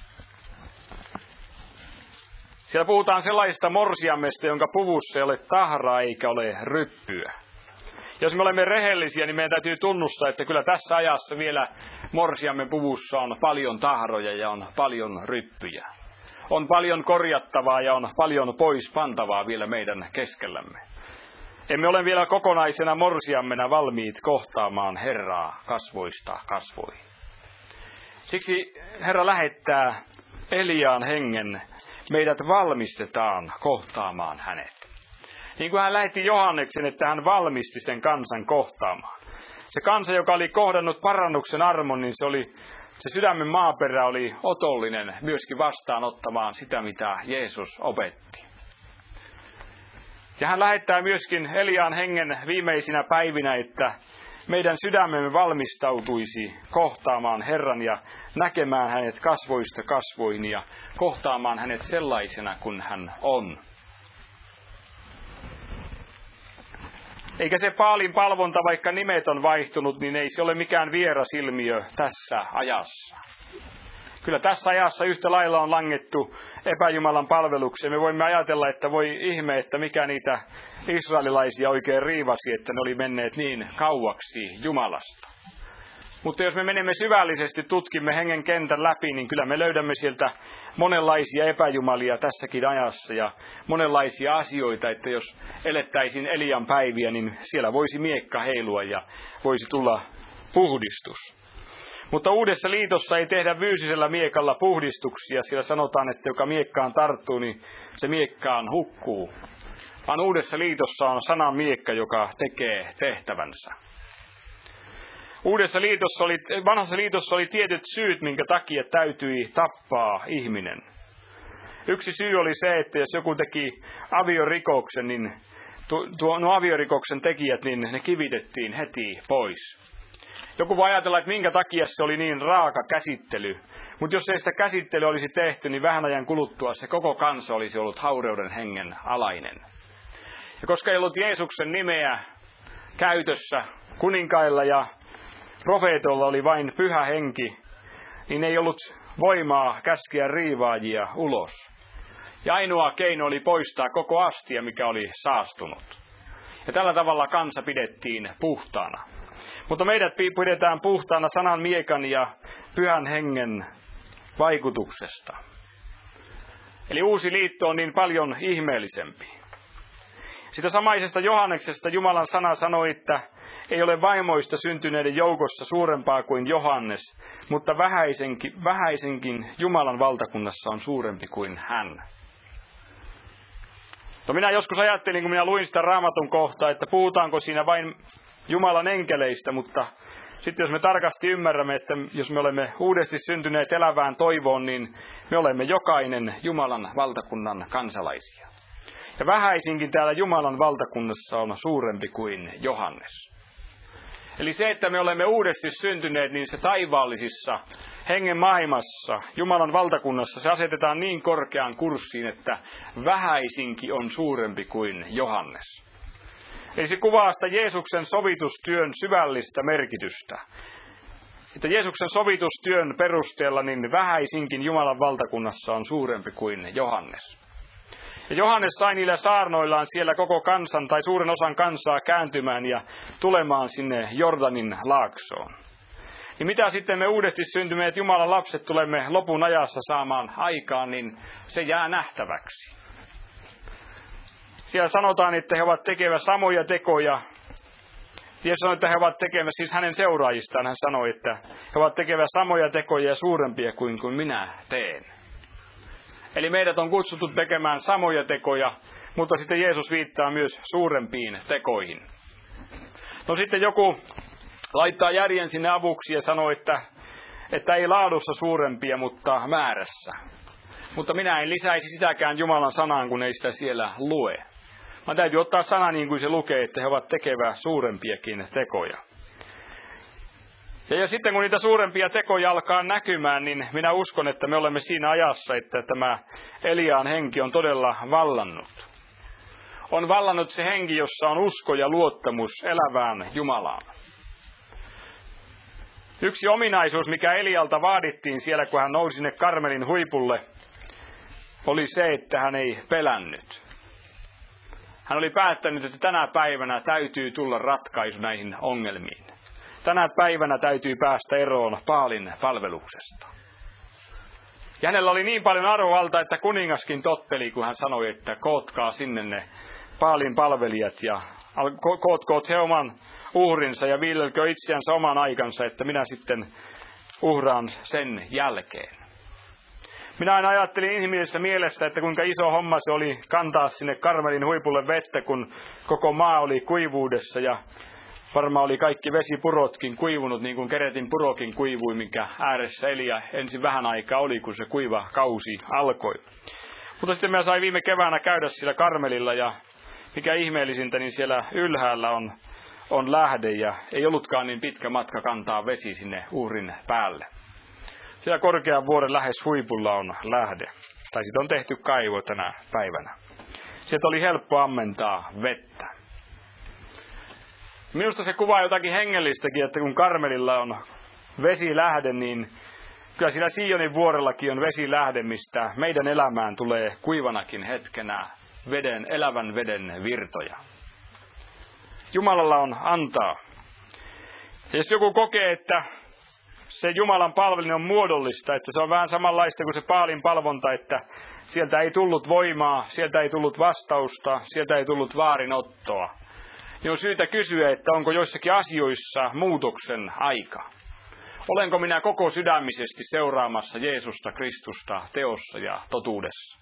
Speaker 1: Siellä puhutaan sellaisesta morsiammesta, jonka puvussa ei ole tahraa eikä ole ryppyä. Jos me olemme rehellisiä, niin meidän täytyy tunnustaa, että kyllä tässä ajassa vielä morsiamme puvussa on paljon tahroja ja on paljon ryppyjä. On paljon korjattavaa ja on paljon pois pantavaa vielä meidän keskellämme. Emme ole vielä kokonaisena morsiammena valmiit kohtaamaan Herraa kasvoista kasvoihin. Siksi Herra lähettää Eliaan hengen, meidät valmistetaan kohtaamaan hänet. Niin kuin hän lähetti Johanneksen, että hän valmisti sen kansan kohtaamaan. Se kansa, joka oli kohdannut parannuksen armon, niin se sydämen maaperä oli otollinen myöskin vastaanottamaan sitä, mitä Jeesus opetti. Ja hän lähettää myöskin Eliaan hengen viimeisinä päivinä, että meidän sydämemme valmistautuisi kohtaamaan Herran ja näkemään hänet kasvoista kasvoihin ja kohtaamaan hänet sellaisena kuin hän on. Eikä se Baalin palvonta, vaikka nimet on vaihtunut, niin ei se ole mikään vieras ilmiö tässä ajassa. Kyllä tässä ajassa yhtä lailla on langettu epäjumalan palvelukseen. Me voimme ajatella, että voi ihme, että mikä niitä israelilaisia oikein riivasi, että ne oli menneet niin kauaksi Jumalasta. Mutta jos me menemme syvällisesti, tutkimme hengen kentän läpi, niin kyllä me löydämme sieltä monenlaisia epäjumalia tässäkin ajassa ja monenlaisia asioita, että jos elettäisiin Elian päiviä, niin siellä voisi miekka heilua ja voisi tulla puhdistus. Mutta uudessa liitossa ei tehdä fyysisellä miekalla puhdistuksia, sillä sanotaan, että joka miekkaan tarttuu, niin se miekkaan hukkuu. Vaan uudessa liitossa on sanan miekka, joka tekee tehtävänsä. Vanhassa liitossa oli tietyt syyt, minkä takia täytyi tappaa ihminen. Yksi syy oli se, että jos joku teki aviorikoksen, niin nuo aviorikoksen tekijät, niin ne kivitettiin heti pois. Joku voi ajatella, että minkä takia se oli niin raaka käsittely. Mutta jos ei sitä käsittelyä olisi tehty, niin vähän ajan kuluttua se koko kansa olisi ollut haureuden hengen alainen. Ja koska ei ollut Jeesuksen nimeä käytössä, kuninkailla ja profeetolla oli vain pyhä henki, niin ei ollut voimaa käskeä riivaajia ulos. Ja ainoa keino oli poistaa koko astia, mikä oli saastunut. Ja tällä tavalla kansa pidettiin puhtaana. Mutta meidät pidetään puhtaana sanan miekan ja pyhän hengen vaikutuksesta. Eli uusi liitto on niin paljon ihmeellisempi. Sitä samaisesta Johanneksesta Jumalan sana sanoi, että ei ole vaimoista syntyneiden joukossa suurempaa kuin Johannes, mutta vähäisenkin Jumalan valtakunnassa on suurempi kuin hän. No minä joskus ajattelin, kun minä luin sitä Raamatun kohtaa, että puhutaanko siinä vain Jumalan enkeleistä, mutta sitten jos me tarkasti ymmärrämme, että jos me olemme uudesti syntyneet elävään toivoon, niin me olemme jokainen Jumalan valtakunnan kansalaisia. Ja vähäisinkin täällä Jumalan valtakunnassa on suurempi kuin Johannes. Eli se, että me olemme uudesti syntyneet, niin se taivaallisissa hengen maailmassa, Jumalan valtakunnassa, se asetetaan niin korkeaan kurssiin, että vähäisinkin on suurempi kuin Johannes. Eli se kuvaa sitä Jeesuksen sovitustyön syvällistä merkitystä. Että Jeesuksen sovitustyön perusteella niin vähäisinkin Jumalan valtakunnassa on suurempi kuin Johannes. Ja Johannes sai niillä saarnoillaan siellä koko kansan tai suuren osan kansaa kääntymään ja tulemaan sinne Jordanin laaksoon. Niin mitä sitten me uudesti syntyneet Jumalan lapset tulemme lopun ajassa saamaan aikaan, niin se jää nähtäväksi. Siellä sanotaan, että he ovat tekevä samoja tekoja. Jeesus sanoi, että he ovat tekevä, siis hänen seuraajistaan hän sanoi, että he ovat tekevä samoja tekoja ja suurempia kuin minä teen. Eli meidät on kutsuttu tekemään samoja tekoja, mutta sitten Jeesus viittaa myös suurempiin tekoihin. No sitten joku laittaa järjen sinne avuksi ja sanoo, että ei laadussa suurempia, mutta määrässä. Mutta minä en lisäisi sitäkään Jumalan sanaan, kun ei sitä siellä lue. Mä täytyy ottaa sana niin kuin se lukee, että he ovat tekevää suurempiakin tekoja. Ja sitten kun niitä suurempia tekoja alkaa näkymään, niin minä uskon, että me olemme siinä ajassa, että tämä Eliaan henki on todella vallannut. On vallannut se henki, jossa on usko ja luottamus elävään Jumalaan. Yksi ominaisuus, mikä Elialta vaadittiin siellä, kun hän nousi sinne Karmelin huipulle, oli se, että hän ei pelännyt. Hän oli päättänyt, että tänä päivänä täytyy tulla ratkaisu näihin ongelmiin. Tänä päivänä täytyy päästä eroon Baalin palveluksesta. Ja hänellä oli niin paljon arvovalta, että kuningaskin totteli, kun hän sanoi, että kootkaa sinne ne Baalin palvelijat ja kootkoot he oman uhrinsa ja viljelkö itseänsä oman aikansa, että minä sitten uhraan sen jälkeen. Minä aina ajattelin inhimillisessä mielessä, että kuinka iso homma se oli kantaa sinne Karmelin huipulle vettä, kun koko maa oli kuivuudessa ja varmaan oli kaikki vesipurotkin kuivunut, niin kuin Keretin purokin kuivui, minkä ääressä Elia ensin vähän aikaa oli, kun se kuiva kausi alkoi. Mutta sitten minä sain viime keväänä käydä siellä Karmelilla ja mikä ihmeellisintä, niin siellä ylhäällä on lähde ja ei ollutkaan niin pitkä matka kantaa vesi sinne uhrin päälle. Siellä korkean vuoren lähes huipulla on lähde, tai siitä on tehty kaivo tänä päivänä. Sieltä oli helppo ammentaa vettä. Minusta se kuvaa jotakin hengellistäkin, että kun Karmelilla on vesilähde, niin kyllä siellä Sionin vuorellakin on vesilähde, mistä meidän elämään tulee kuivanakin hetkenä elävän veden virtoja. Jumalalla on antaa. Ja jos joku kokee, että se Jumalan palveleminen on muodollista, että se on vähän samanlaista kuin se Baalin palvonta, että sieltä ei tullut voimaa, sieltä ei tullut vastausta, sieltä ei tullut vaarinottoa, niin on syytä kysyä, että onko joissakin asioissa muutoksen aika. Olenko minä koko sydämisesti seuraamassa Jeesusta Kristusta teossa ja totuudessa?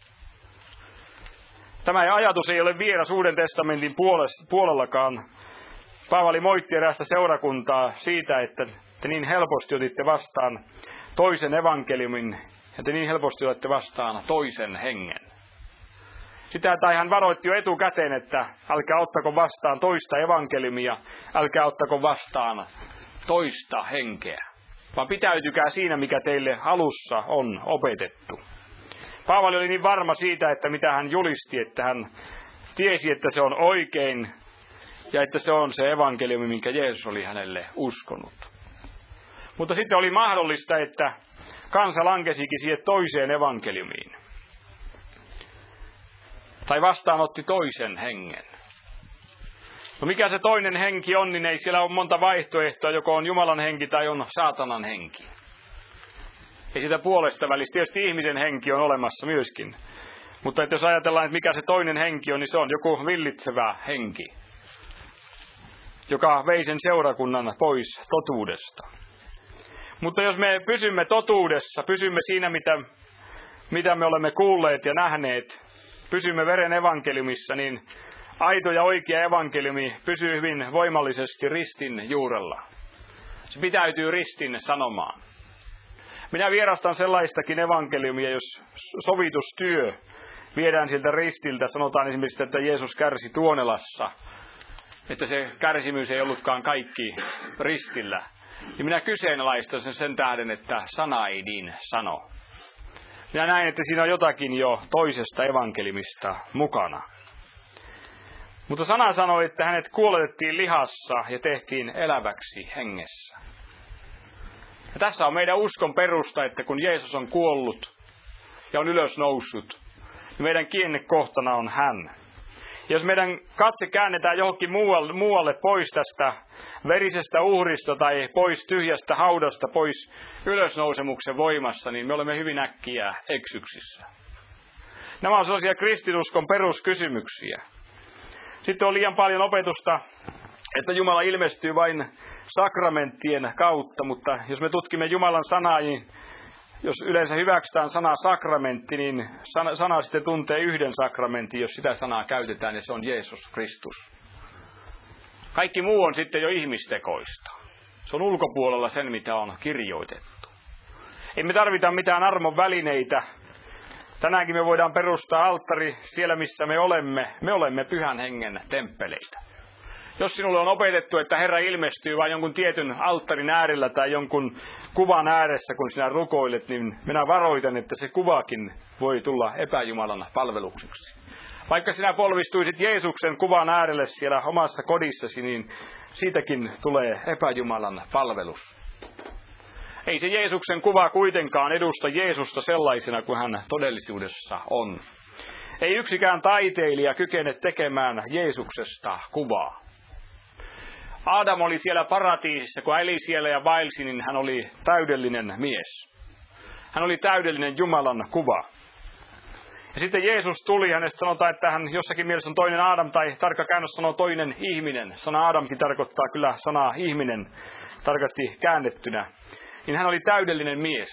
Speaker 1: Tämä ajatus ei ole vieras Uuden testamentin puolellakaan. Paavali moitti eräästä seurakuntaa siitä, että te niin helposti otitte vastaan toisen evankeliumin ja te niin helposti otitte vastaan toisen hengen. Sitä tai hän varoitti jo etukäteen, että älkää ottako vastaan toista evankeliumia, älkää ottako vastaan toista henkeä, vaan pitäytykää siinä, mikä teille alussa on opetettu. Paavali oli niin varma siitä, että mitä hän julisti, että hän tiesi, että se on oikein ja että se on se evankeliumi, minkä Jeesus oli hänelle uskonut. Mutta sitten oli mahdollista, että kansa lankesikin siihen toiseen evankeliumiin. Tai vastaanotti toisen hengen. No mikä se toinen henki on, niin ei siellä ole monta vaihtoehtoa, joko on Jumalan henki tai on saatanan henki. Ei sitä puolesta välistä. Tietysti ihmisen henki on olemassa myöskin. Mutta että jos ajatellaan, että mikä se toinen henki on, niin se on joku villitsevä henki, joka vei sen seurakunnan pois totuudesta. Mutta jos me pysymme totuudessa, pysymme siinä, mitä me olemme kuulleet ja nähneet, pysymme veren evankeliumissa, niin aito ja oikea evankeliumi pysyy hyvin voimallisesti ristin juurella. Se pitäytyy ristin sanomaan. Minä vierastan sellaistakin evankeliumia, jos sovitustyö viedään siltä ristiltä, sanotaan esimerkiksi, että Jeesus kärsi Tuonelassa, että se kärsimys ei ollutkaan kaikki ristillä. Ja minä kyseenalaistan sen tähden, että sana ei niin sano. Minä näen, että siinä on jotakin jo toisesta evankeliumista mukana. Mutta sana sanoi, että hänet kuoletettiin lihassa ja tehtiin eläväksi hengessä. Ja tässä on meidän uskon perusta, että kun Jeesus on kuollut ja on ylösnoussut, niin meidän kiinnekohtana on hän. Ja jos meidän katse käännetään johonkin muualle pois tästä verisestä uhrista tai pois tyhjästä haudasta, pois ylösnousemuksen voimassa, niin me olemme hyvin äkkiä eksyksissä. Nämä on sellaisia kristinuskon peruskysymyksiä. Sitten on liian paljon opetusta, että Jumala ilmestyy vain sakramenttien kautta, mutta jos me tutkimme Jumalan sanaa, niin jos yleensä hyväksytään sana sakramentti, niin sana sitten tuntee yhden sakramentin, jos sitä sanaa käytetään, ja se on Jeesus Kristus. Kaikki muu on sitten jo ihmistekoista. Se on ulkopuolella sen, mitä on kirjoitettu. Ei me tarvita mitään armon välineitä. Tänäänkin me voidaan perustaa alttari siellä, missä me olemme. Me olemme Pyhän Hengen temppeleitä. Jos sinulle on opetettu, että Herra ilmestyy vain jonkun tietyn alttarin äärellä tai jonkun kuvan ääressä, kun sinä rukoilet, niin minä varoitan, että se kuvakin voi tulla epäjumalan palvelukseksi. Vaikka sinä polvistuisit Jeesuksen kuvan äärelle siellä omassa kodissasi, niin siitäkin tulee epäjumalan palvelus. Ei se Jeesuksen kuva kuitenkaan edusta Jeesusta sellaisena kuin hän todellisuudessa on. Ei yksikään taiteilija kykene tekemään Jeesuksesta kuvaa. Adam oli siellä paratiisissa, kun eli siellä ja vaelsi, niin hän oli täydellinen mies. Hän oli täydellinen Jumalan kuva. Ja sitten Jeesus tuli, hänestä sanotaan, että hän jossakin mielessä on toinen Adam, tai tarkka käännös sanoo toinen ihminen. Sana Adamkin tarkoittaa kyllä sanaa ihminen, tarkasti käännettynä. Niin hän oli täydellinen mies.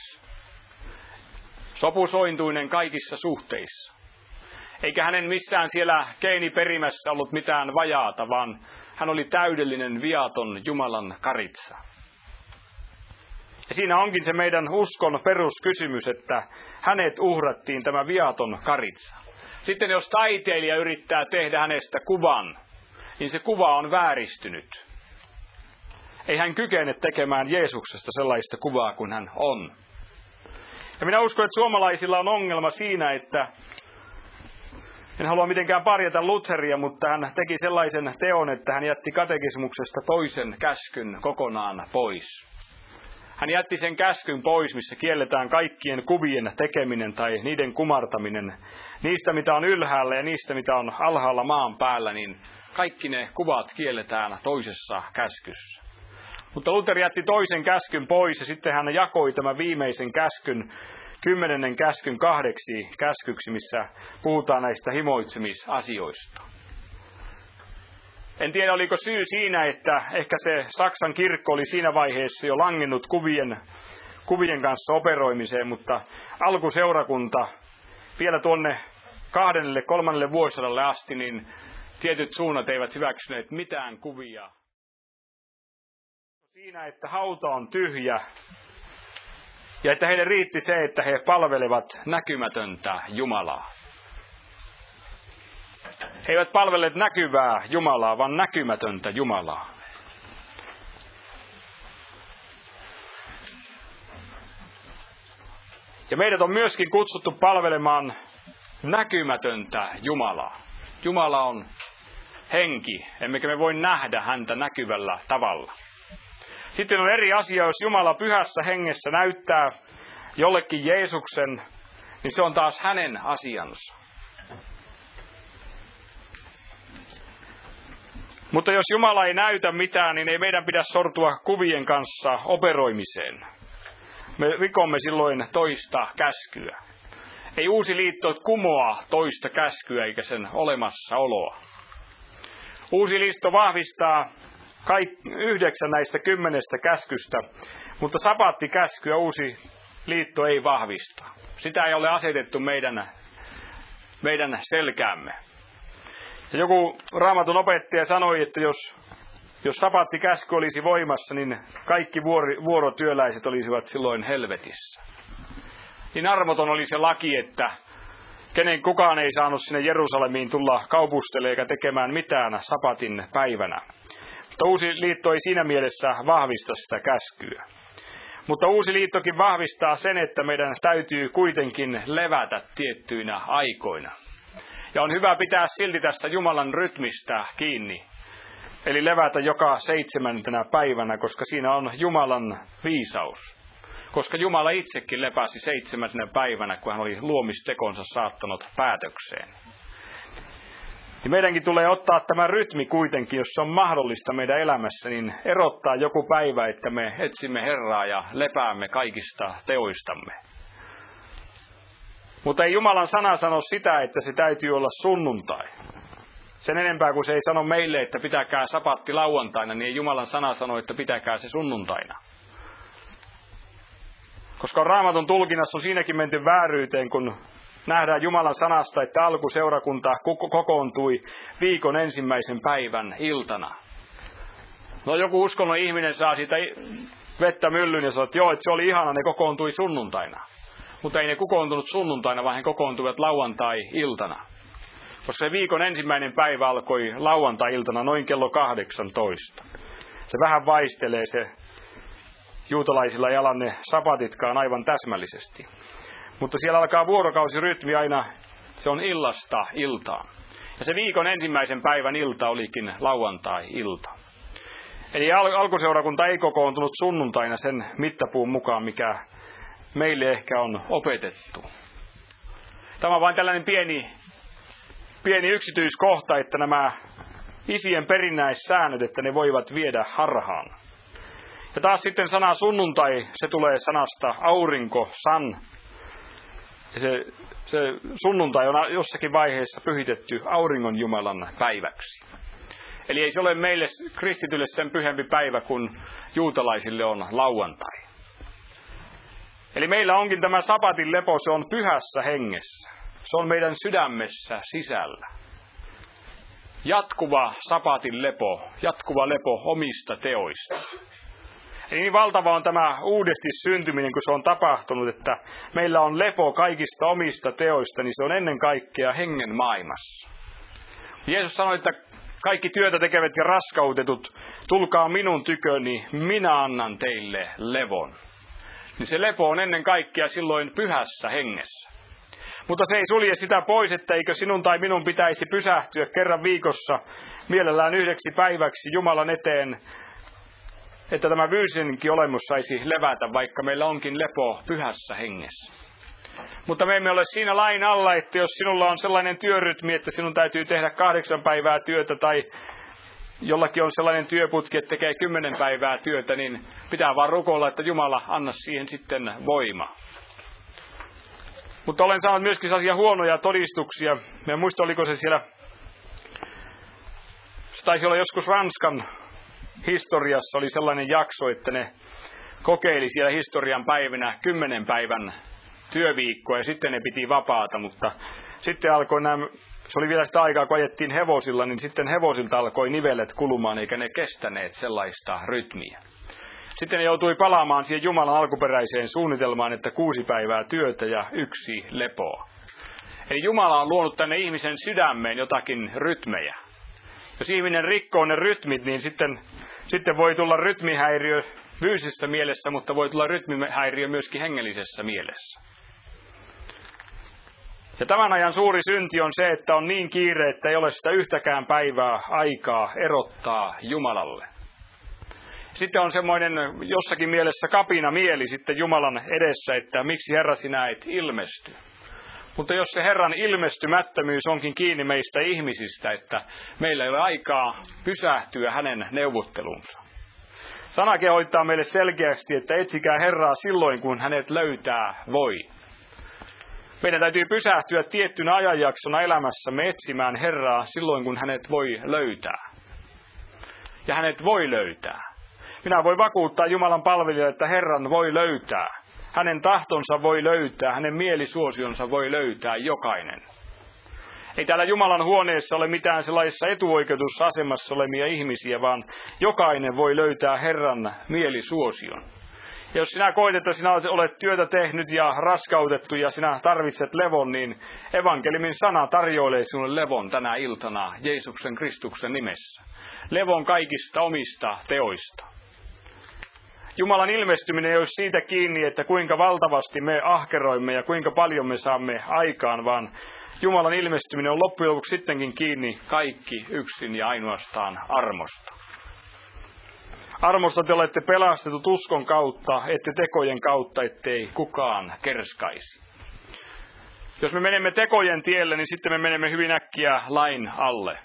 Speaker 1: Sopusointuinen kaikissa suhteissa. Eikä hänen missään siellä geeniperimässä ollut mitään vajaata, vaan hän oli täydellinen, viaton Jumalan karitsa. Ja siinä onkin se meidän uskon peruskysymys, että hänet uhrattiin, tämä viaton karitsa. Sitten jos taiteilija yrittää tehdä hänestä kuvan, niin se kuva on vääristynyt. Ei hän kykene tekemään Jeesuksesta sellaista kuvaa kuin hän on. Ja minä uskon, että suomalaisilla on ongelma siinä, että en halua mitenkään parjata Lutheria, mutta hän teki sellaisen teon, että hän jätti katekismuksesta toisen käskyn kokonaan pois. Hän jätti sen käskyn pois, missä kielletään kaikkien kuvien tekeminen tai niiden kumartaminen. Niistä, mitä on ylhäällä ja niistä, mitä on alhaalla maan päällä, niin kaikki ne kuvat kielletään toisessa käskyssä. Mutta Luther jätti toisen käskyn pois ja sitten hän jakoi tämän viimeisen käskyn, 10. käskyn 2 käskyksi, missä puhutaan näistä himoitsemisasioista. En tiedä, oliko syy siinä, että ehkä se Saksan kirkko oli siinä vaiheessa jo langennut kuvien kanssa operoimiseen, mutta alkuseurakunta vielä tuonne 2.–3. vuosisadalle asti, niin tietyt suunnat eivät hyväksyneet mitään kuvia. Siinä, että hauta on tyhjä ja että heille riitti se, että he palvelevat näkymätöntä Jumalaa. He eivät palvelleet näkyvää Jumalaa, vaan näkymätöntä Jumalaa. Ja meidät on myöskin kutsuttu palvelemaan näkymätöntä Jumalaa. Jumala on henki, emmekä me voi nähdä häntä näkyvällä tavalla. Sitten on eri asia, jos Jumala pyhässä hengessä näyttää jollekin Jeesuksen, niin se on taas hänen asiansa. Mutta jos Jumala ei näytä mitään, niin ei meidän pidä sortua kuvien kanssa operoimiseen. Me rikomme silloin toista käskyä. Ei uusi liitto kumoa toista käskyä eikä sen olemassaoloa. Uusi liitto vahvistaa 9 näistä 10 käskystä, mutta sabattikäskyä uusi liitto ei vahvista. Sitä ei ole asetettu meidän selkäämme. Ja joku Raamatun opettaja sanoi, että jos sabattikäsky olisi voimassa, niin kaikki vuorotyöläiset olisivat silloin helvetissä. Niin armoton oli se laki, että kukaan ei saanut sinne Jerusalemiin tulla kaupustelemaan eikä tekemään mitään sabatin päivänä. Mutta uusi liitto ei siinä mielessä vahvista sitä käskyä. Mutta uusi liittokin vahvistaa sen, että meidän täytyy kuitenkin levätä tiettyinä aikoina. Ja on hyvä pitää silti tästä Jumalan rytmistä kiinni. Eli levätä joka 7. päivänä, koska siinä on Jumalan viisaus. Koska Jumala itsekin lepäsi 7. päivänä, kun hän oli luomistekonsa saattanut päätökseen. Ja meidänkin tulee ottaa tämä rytmi kuitenkin, jos se on mahdollista meidän elämässä, niin erottaa joku päivä, että me etsimme Herraa ja lepäämme kaikista teoistamme. Mutta ei Jumalan sana sano sitä, että se täytyy olla sunnuntai. Sen enempää kuin se ei sano meille, että pitäkää sabatti lauantaina, niin ei Jumalan sana sano, että pitäkää se sunnuntaina. Koska Raamatun tulkinnassa on siinäkin menty vääryyteen, kun nähdään Jumalan sanasta, että alkuseurakunta kokoontui viikon 1. päivän iltana. No joku uskonnon ihminen saa siitä vettä myllyyn ja sanoo, että joo, että se oli ihana, ne kokoontui sunnuntaina. Mutta ei ne kokoontunut sunnuntaina, vaan he kokoontuivat lauantai-iltana. Koska se viikon 1. päivä alkoi lauantai-iltana noin kello 18. Se vähän vaistelee se. Juutalaisilla ei ala ne sapatitkaan aivan täsmällisesti. Mutta siellä alkaa vuorokausirytmi aina, se on illasta iltaan. Ja se viikon 1. päivän ilta olikin lauantai-ilta. Eli alkuseurakunta ei kokoontunut sunnuntaina sen mittapuun mukaan, mikä meille ehkä on opetettu. Tämä on vain tällainen pieni yksityiskohta, että nämä isien perinnäissäännöt, että ne voivat viedä harhaan. Ja taas sitten sana sunnuntai, se tulee sanasta aurinko, sun. Ja se sunnuntai on jossakin vaiheessa pyhitetty auringon Jumalan päiväksi. Eli ei se ole meille kristitylle sen pyhempi päivä kuin juutalaisille on lauantai. Eli meillä onkin tämä sabatin lepo, se on pyhässä hengessä. Se on meidän sydämessä sisällä. Jatkuva sabatin lepo, jatkuva lepo omista teoista. Niin valtava on tämä uudesti syntyminen, kun se on tapahtunut, että meillä on lepo kaikista omista teoista, niin se on ennen kaikkea hengen maailmassa. Jeesus sanoi, että kaikki työtä tekevät ja raskautetut, tulkaa minun tyköni, minä annan teille levon. Niin se lepo on ennen kaikkea silloin pyhässä hengessä. Mutta se ei sulje sitä pois, että eikö sinun tai minun pitäisi pysähtyä kerran viikossa mielellään 1 päiväksi Jumalan eteen, että tämä fyysinenkin olemus saisi levätä, vaikka meillä onkin lepo pyhässä hengessä. Mutta me emme ole siinä lain alla, että jos sinulla on sellainen työrytmi, että sinun täytyy tehdä 8 päivää työtä tai jollakin on sellainen työputki, että tekee 10 päivää työtä, niin pitää vaan rukoilla, että Jumala anna siihen sitten voima. Mutta olen saanut myöskin sellaisia huonoja todistuksia. En muista, oliko se siellä, se taisi olla joskus Ranskan historiassa, oli sellainen jakso, että ne kokeili siellä historian päivinä 10 päivän työviikkoa ja sitten ne piti vapaata, mutta sitten alkoi se oli vielä sitä aikaa, kun ajettiin hevosilla, niin sitten hevosilta alkoi nivelet kulumaan, eikä ne kestäneet sellaista rytmiä. Sitten ne joutui palaamaan siihen Jumalan alkuperäiseen suunnitelmaan, että 6 päivää työtä ja 1 lepoa. Eli Jumala on luonut tänne ihmisen sydämeen jotakin rytmejä. Jos ihminen rikkoo ne rytmit, niin sitten voi tulla rytmihäiriö fyysisessä mielessä, mutta voi tulla rytmihäiriö myöskin hengellisessä mielessä. Ja tämän ajan suuri synti on se, että on niin kiire, että ei ole sitä yhtäkään päivää aikaa erottaa Jumalalle. Sitten on semmoinen jossakin mielessä kapina mieli sitten Jumalan edessä, että miksi Herra sinä et ilmesty. Mutta jos se Herran ilmestymättömyys onkin kiinni meistä ihmisistä, että meillä ei ole aikaa pysähtyä hänen neuvottelunsa. Sana kehottaa meille selkeästi, että etsikää Herraa silloin, kun hänet löytää voi. Meidän täytyy pysähtyä tiettynä ajanjaksona elämässämme etsimään Herraa silloin, kun hänet voi löytää. Ja hänet voi löytää. Minä voin vakuuttaa Jumalan palvelijalle, että Herran voi löytää. Hänen tahtonsa voi löytää, hänen mielisuosionsa voi löytää jokainen. Ei täällä Jumalan huoneessa ole mitään sellaisessa etuoikeutussa asemassa olemia ihmisiä, vaan jokainen voi löytää Herran mielisuosion. Ja jos sinä koet, että sinä olet työtä tehnyt ja raskautettu ja sinä tarvitset levon, niin evankeliumin sana tarjoilee sinulle levon tänä iltana Jeesuksen Kristuksen nimessä. Levon kaikista omista teoista. Jumalan ilmestyminen ei ole siitä kiinni, että kuinka valtavasti me ahkeroimme ja kuinka paljon me saamme aikaan, vaan Jumalan ilmestyminen on loppujen lopuksi sittenkin kiinni kaikki yksin ja ainoastaan armosta. Armosta te olette pelastetut uskon kautta, ette tekojen kautta, ettei kukaan kerskaisi. Jos me menemme tekojen tielle, niin sitten me menemme hyvin äkkiä lain alle.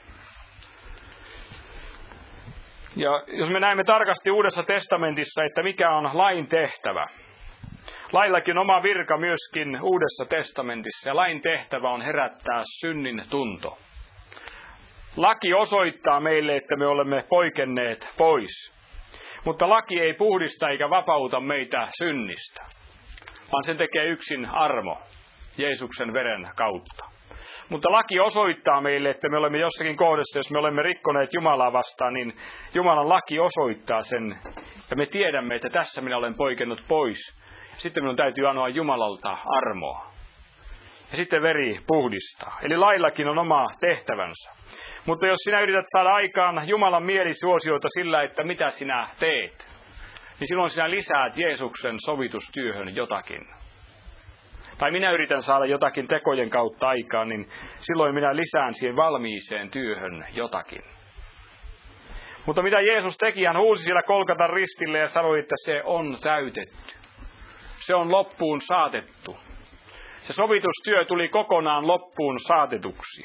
Speaker 1: Ja jos me näemme tarkasti Uudessa testamentissa, että mikä on lain tehtävä. Laillakin on oma virka myöskin Uudessa testamentissa, ja lain tehtävä on herättää synnin tunto. Laki osoittaa meille, että me olemme poikenneet pois. Mutta laki ei puhdista eikä vapauta meitä synnistä, vaan sen tekee yksin armo Jeesuksen veren kautta. Mutta laki osoittaa meille, että me olemme jossakin kohdassa, jos me olemme rikkoneet Jumalaa vastaan, niin Jumalan laki osoittaa sen. Ja me tiedämme, että tässä minä olen poikennut pois. Sitten minun täytyy anoa Jumalalta armoa. Ja sitten veri puhdistaa. Eli laillakin on oma tehtävänsä. Mutta jos sinä yrität saada aikaan Jumalan mielisuosioita sillä, että mitä sinä teet, niin silloin sinä lisäät Jeesuksen sovitustyöhön jotakin. Tai minä yritän saada jotakin tekojen kautta aikaan, niin silloin minä lisään siihen valmiiseen työhön jotakin. Mutta mitä Jeesus teki, hän huusi siellä Golgatan ristille ja sanoi, että se on täytetty. Se on loppuun saatettu. Se sovitustyö tuli kokonaan loppuun saatetuksi.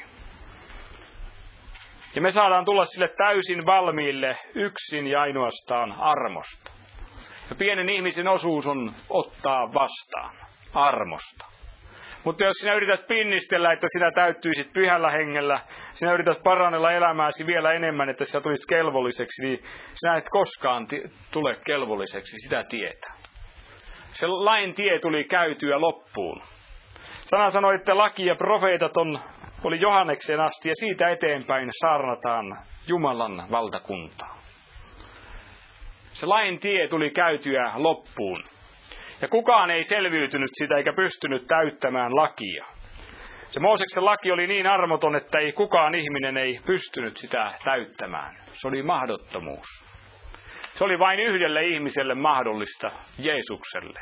Speaker 1: Ja me saadaan tulla sille täysin valmiille yksin ja ainoastaan armosta. Ja pienen ihmisen osuus on ottaa vastaan armosta. Mutta jos sinä yrität pinnistellä, että sinä täyttyisit pyhällä hengellä, sinä yrität parannella elämääsi vielä enemmän, että sinä tulit kelvolliseksi, niin sinä et koskaan tule kelvolliseksi sitä tietä. Se lain tie tuli käytyä loppuun. Sana sanoi, että laki ja profeetat oli Johannekseen asti ja siitä eteenpäin saarnataan Jumalan valtakuntaa. Se lain tie tuli käytyä loppuun. Ja kukaan ei selviytynyt sitä eikä pystynyt täyttämään lakia. Se Mooseksen laki oli niin armoton, että ei kukaan ihminen ei pystynyt sitä täyttämään. Se oli mahdottomuus. Se oli vain yhdelle ihmiselle mahdollista, Jeesukselle.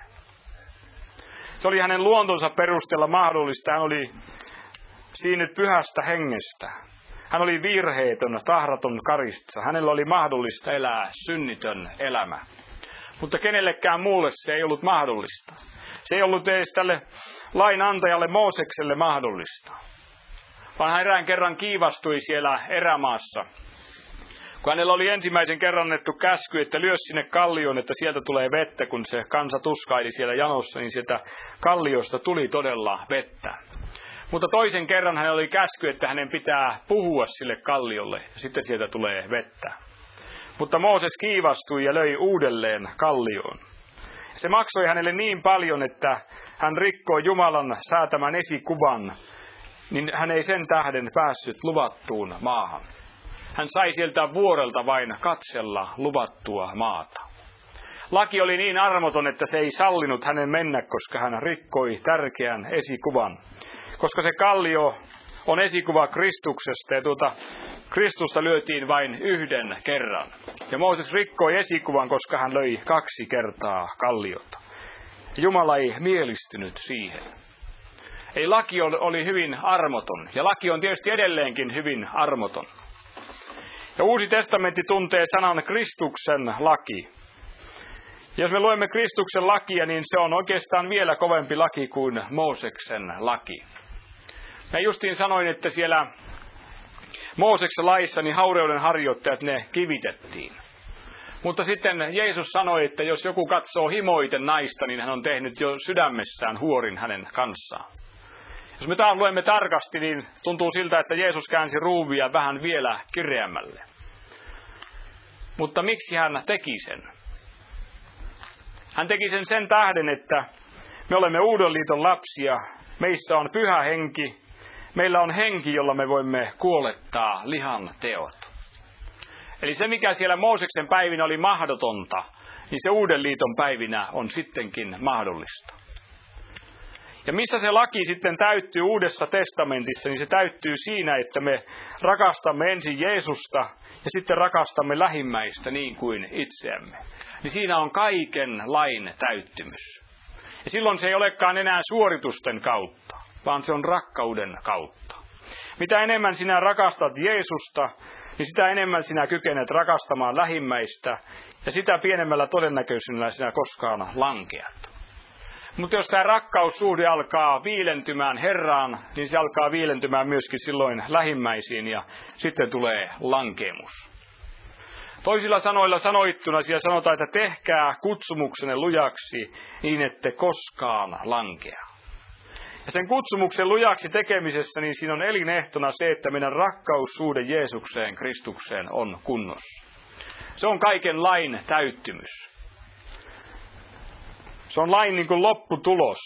Speaker 1: Se oli hänen luontonsa perusteella mahdollista. Hän oli siinä pyhästä hengestä. Hän oli virheetön, tahraton karista. Hänellä oli mahdollista elää synnitön elämä. Mutta kenellekään muulle se ei ollut mahdollista. Se ei ollut edes tälle lainantajalle Moosekselle mahdollista. Vaan hän erään kerran kiivastui siellä erämaassa. Kun hänellä oli ensimmäisen kerran annettu käsky, että lyö sinne kallioon, että sieltä tulee vettä, kun se kansa tuskaili siellä janossa, niin sieltä kalliosta tuli todella vettä. Mutta toisen kerran hänellä oli käsky, että hänen pitää puhua sille kalliolle, ja sitten sieltä tulee vettä. Mutta Mooses kiivastui ja löi uudelleen kallioon. Se maksoi hänelle niin paljon, että hän rikkoi Jumalan säätämän esikuvan, niin hän ei sen tähden päässyt luvattuun maahan. Hän sai sieltä vuorelta vain katsella luvattua maata. Laki oli niin armoton, että se ei sallinut hänen mennä, koska hän rikkoi tärkeän esikuvan. Koska se kallio on esikuva Kristuksesta ja Kristusta lyötiin vain yhden kerran. Ja Mooses rikkoi esikuvan, koska hän löi 2 kertaa kalliota. Jumala ei mielistynyt siihen. Ei, laki oli hyvin armoton. Ja laki on tietysti edelleenkin hyvin armoton. Ja Uusi testamentti tuntee sanan Kristuksen laki. Ja jos me luemme Kristuksen lakia, niin se on oikeastaan vielä kovempi laki kuin Mooseksen laki. Mä justiin sanoin, että siellä Mooseksen laissa niin haureuden harjoittajat ne kivitettiin. Mutta sitten Jeesus sanoi, että jos joku katsoo himoiten naista, niin hän on tehnyt jo sydämessään huorin hänen kanssaan. Jos me luemme tarkasti, niin tuntuu siltä, että Jeesus käänsi ruuvia vähän vielä kireämmälle. Mutta miksi hän teki sen? Hän teki sen tähden, että me olemme Uuden liiton lapsia, meissä on pyhä henki, meillä on henki, jolla me voimme kuolettaa lihan teot. Eli se, mikä siellä Mooseksen päivinä oli mahdotonta, niin se Uuden liiton päivinä on sittenkin mahdollista. Ja missä se laki sitten täyttyy Uudessa testamentissa, niin se täyttyy siinä, että me rakastamme ensin Jeesusta ja sitten rakastamme lähimmäistä niin kuin itseämme. Niin siinä on kaiken lain täyttymys. Ja silloin se ei olekaan enää suoritusten kautta, vaan se on rakkauden kautta. Mitä enemmän sinä rakastat Jeesusta, niin sitä enemmän sinä kykenet rakastamaan lähimmäistä ja sitä pienemmällä todennäköisyydellä sinä koskaan lankeat. Mutta jos tämä rakkaussuhde alkaa viilentymään Herraan, niin se alkaa viilentymään myöskin silloin lähimmäisiin ja sitten tulee lankeemus. Toisilla sanoilla sanoittuna siellä sanotaan, että tehkää kutsumuksenne lujaksi niin, ette koskaan lankea. Ja sen kutsumuksen lujaksi tekemisessä, niin siinä on elinehtona se, että meidän rakkaussuhde Jeesukseen, Kristukseen on kunnossa. Se on kaiken lain täyttymys. Se on lain niin kuin lopputulos.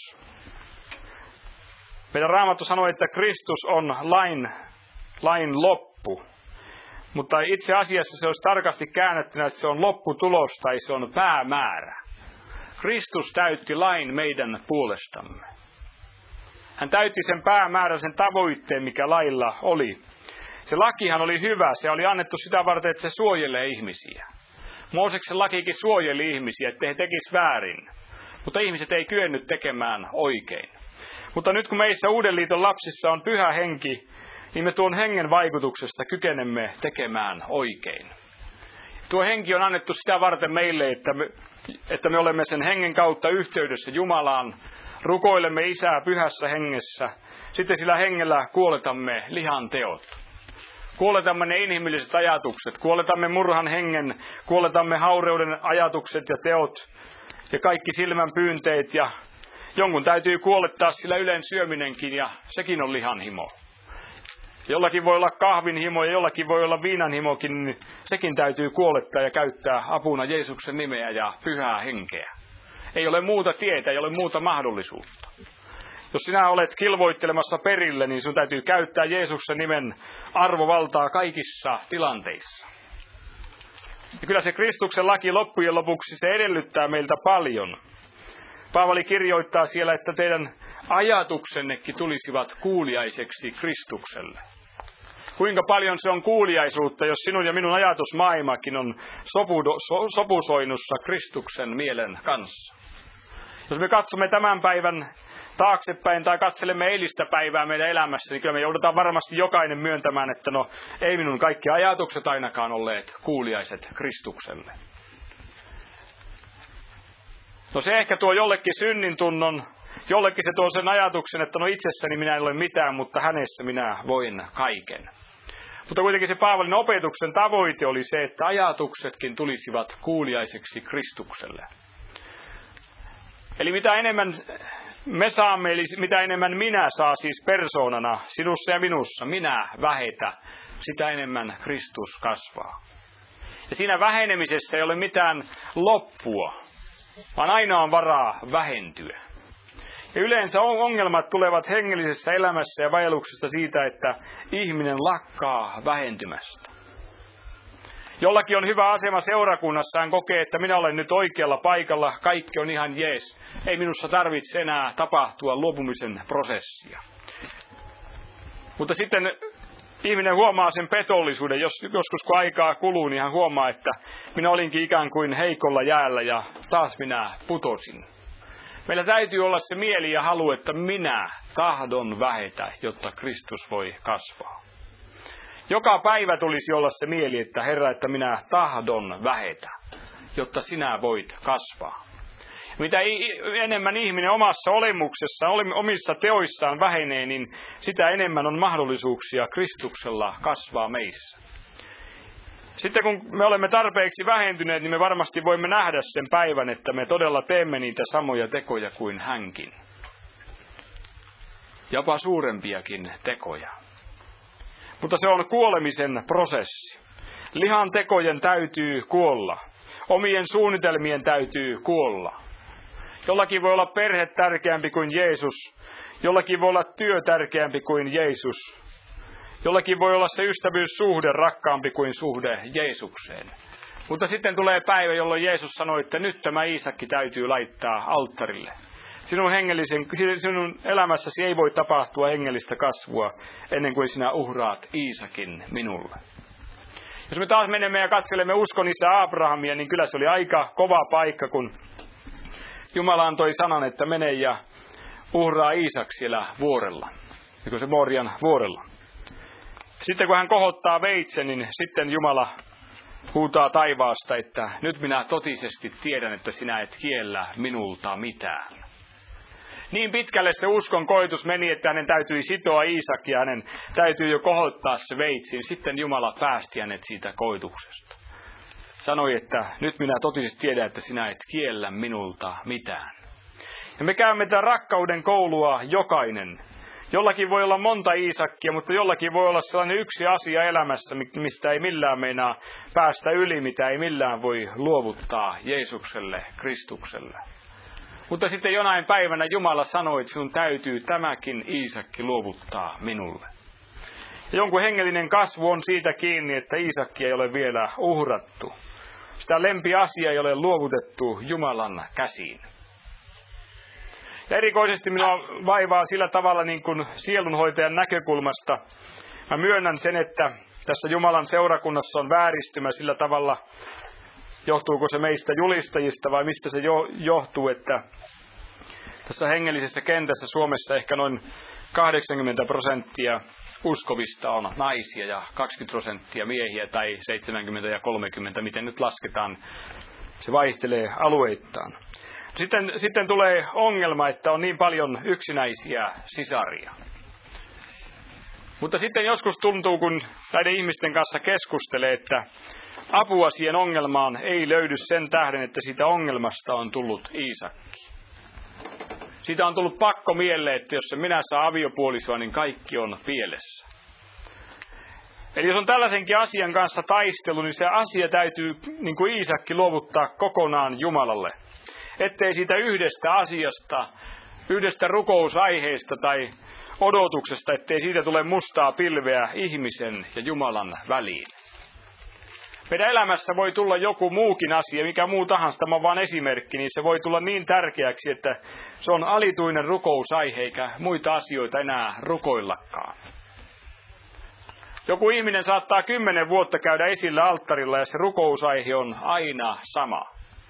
Speaker 1: Meidän Raamattu sanoo, että Kristus on lain loppu. Mutta itse asiassa se olisi tarkasti käännettynä, että se on lopputulos tai se on päämäärä. Kristus täytti lain meidän puolestamme. Hän täytti sen päämäärän, sen tavoitteen, mikä lailla oli. Se lakihan oli hyvä, se oli annettu sitä varten, että se suojelee ihmisiä. Mooseksen lakikin suojeli ihmisiä, ettei he tekisi väärin. Mutta ihmiset ei kyennyt tekemään oikein. Mutta nyt kun meissä Uuden liiton lapsissa on pyhä henki, niin me tuon hengen vaikutuksesta kykenemme tekemään oikein. Tuo henki on annettu sitä varten meille, että me olemme sen hengen kautta yhteydessä Jumalaan, rukoilemme Isää pyhässä hengessä, sitten sillä hengellä kuoletamme lihan teot. Kuoletamme ne inhimilliset ajatukset, kuoletamme murhan hengen, kuoletamme haureuden ajatukset ja teot ja kaikki silmän pyynteet ja jonkun täytyy kuolettaa sillä ylen syöminenkin ja sekin on lihanhimo. Jollakin voi olla kahvinhimo ja jollakin voi olla viinanhimokin, niin sekin täytyy kuolettaa ja käyttää apuna Jeesuksen nimeä ja pyhää henkeä. Ei ole muuta tietä, ei ole muuta mahdollisuutta. Jos sinä olet kilvoittelemassa perille, niin sinun täytyy käyttää Jeesuksen nimen arvovaltaa kaikissa tilanteissa. Ja kyllä se Kristuksen laki loppujen lopuksi se edellyttää meiltä paljon. Paavali kirjoittaa siellä, että teidän ajatuksennekin tulisivat kuuliaiseksi Kristukselle. Kuinka paljon se on kuuliaisuutta, jos sinun ja minun ajatusmaailmakin on sopusoinnussa Kristuksen mielen kanssa. Jos me katsomme tämän päivän taaksepäin tai katselemme eilistä päivää meidän elämässä, niin kyllä me joudutaan varmasti jokainen myöntämään, että ei minun kaikki ajatukset ainakaan olleet kuuliaiset Kristukselle. Se ehkä tuo jollekin synnin tunnon, jollekin se tuo sen ajatuksen, että itsessäni minä en ole mitään, mutta hänessä minä voin kaiken. Mutta kuitenkin se Paavalin opetuksen tavoite oli se, että ajatuksetkin tulisivat kuuliaiseksi Kristukselle. Eli mitä enemmän me saamme, eli mitä enemmän minä saa siis persoonana, sinussa ja minussa, minä vähetä, sitä enemmän Kristus kasvaa. Ja siinä vähenemisessä ei ole mitään loppua, vaan aina on varaa vähentyä. Ja yleensä ongelmat tulevat hengellisessä elämässä ja vaelluksesta siitä, että ihminen lakkaa vähentymästä. Jollakin on hyvä asema seurakunnassa, hän kokee, että minä olen nyt oikealla paikalla, kaikki on ihan jees. Ei minussa tarvitse enää tapahtua luopumisen prosessia. Mutta sitten ihminen huomaa sen petollisuuden, joskus kun aikaa kuluu, niin hän huomaa, että minä olinkin ikään kuin heikolla jäällä ja taas minä putosin. Meillä täytyy olla se mieli ja halu, että minä tahdon vähetä, jotta Kristus voi kasvaa. Joka päivä tulisi olla se mieli, että Herra, että minä tahdon vähetä, jotta sinä voit kasvaa. Mitä enemmän ihminen omassa olemuksessa, omissa teoissaan vähenee, niin sitä enemmän on mahdollisuuksia Kristuksella kasvaa meissä. Sitten kun me olemme tarpeeksi vähentyneet, niin me varmasti voimme nähdä sen päivän, että me todella teemme niitä samoja tekoja kuin hänkin. Jopa suurempiakin tekoja. Mutta se on kuolemisen prosessi. Lihan tekojen täytyy kuolla. Omien suunnitelmien täytyy kuolla. Jollakin voi olla perhe tärkeämpi kuin Jeesus. Jollakin voi olla työ tärkeämpi kuin Jeesus. Jollakin voi olla se ystävyyssuhde rakkaampi kuin suhde Jeesukseen. Mutta sitten tulee päivä, jolloin Jeesus sanoi, että nyt tämä Iisakki täytyy laittaa alttarille. Sinun elämässäsi ei voi tapahtua hengellistä kasvua ennen kuin sinä uhraat Iisakin minulle. Jos me taas menemme ja katselemme uskon isä Abrahamia, niin kyllä se oli aika kova paikka, kun Jumala antoi sanan, että mene ja uhraa Iisak siellä vuorella. Eikö se Morian vuorella? Sitten kun hän kohottaa veitsen, niin sitten Jumala huutaa taivaasta, että nyt minä totisesti tiedän, että sinä et kiellä minulta mitään. Niin pitkälle se uskon koitus meni, että hänen täytyi sitoa Iisak ja hänen täytyy jo kohottaa se veitsi. Sitten Jumala päästi hänet siitä koituksesta. Sanoi, että nyt minä totisesti tiedän, että sinä et kiellä minulta mitään. Ja me käymme tätä rakkauden koulua jokainen. Jollakin voi olla monta Iisakkia, mutta jollakin voi olla sellainen yksi asia elämässä, mistä ei millään meinaa päästä yli, mitä ei millään voi luovuttaa Jeesukselle, Kristukselle. Mutta sitten jonain päivänä Jumala sanoi, että sinun täytyy tämäkin Iisakki luovuttaa minulle. Ja jonkun hengellinen kasvu on siitä kiinni, että Iisakki ei ole vielä uhrattu. Sitä lempiasiaa ei ole luovutettu Jumalan käsiin. Ja erikoisesti minua vaivaa sillä tavalla niin kuin sielunhoitajan näkökulmasta. Mä myönnän sen, että tässä Jumalan seurakunnassa on vääristymä sillä tavalla, johtuuko se meistä julistajista vai mistä se johtuu, että tässä hengellisessä kentässä Suomessa ehkä noin 80% uskovista on naisia ja 20% miehiä tai 70 ja 30, miten nyt lasketaan. Se vaihtelee alueittain. Sitten tulee ongelma, että on niin paljon yksinäisiä sisaria. Mutta sitten joskus tuntuu, kun näiden ihmisten kanssa keskustelee, että apua siihen ongelmaan ei löydy sen tähden, että siitä ongelmasta on tullut Iisakki. Siitä on tullut pakko mieleen, että jos se minä saa aviopuolisoa, niin kaikki on pielessä. Eli jos on tällaisenkin asian kanssa taistelu, niin se asia täytyy, niin kuin Iisakki, luovuttaa kokonaan Jumalalle. Ettei siitä yhdestä asiasta, yhdestä rukousaiheesta tai odotuksesta, ettei siitä tule mustaa pilveä ihmisen ja Jumalan väliin. Meidän elämässä voi tulla joku muukin asia, mikä muu tahansa, tämä on vain esimerkki, niin se voi tulla niin tärkeäksi, että se on alituinen rukousaihe, eikä muita asioita enää rukoillakaan. Joku ihminen saattaa 10 vuotta käydä esillä alttarilla ja se rukousaihe on aina sama.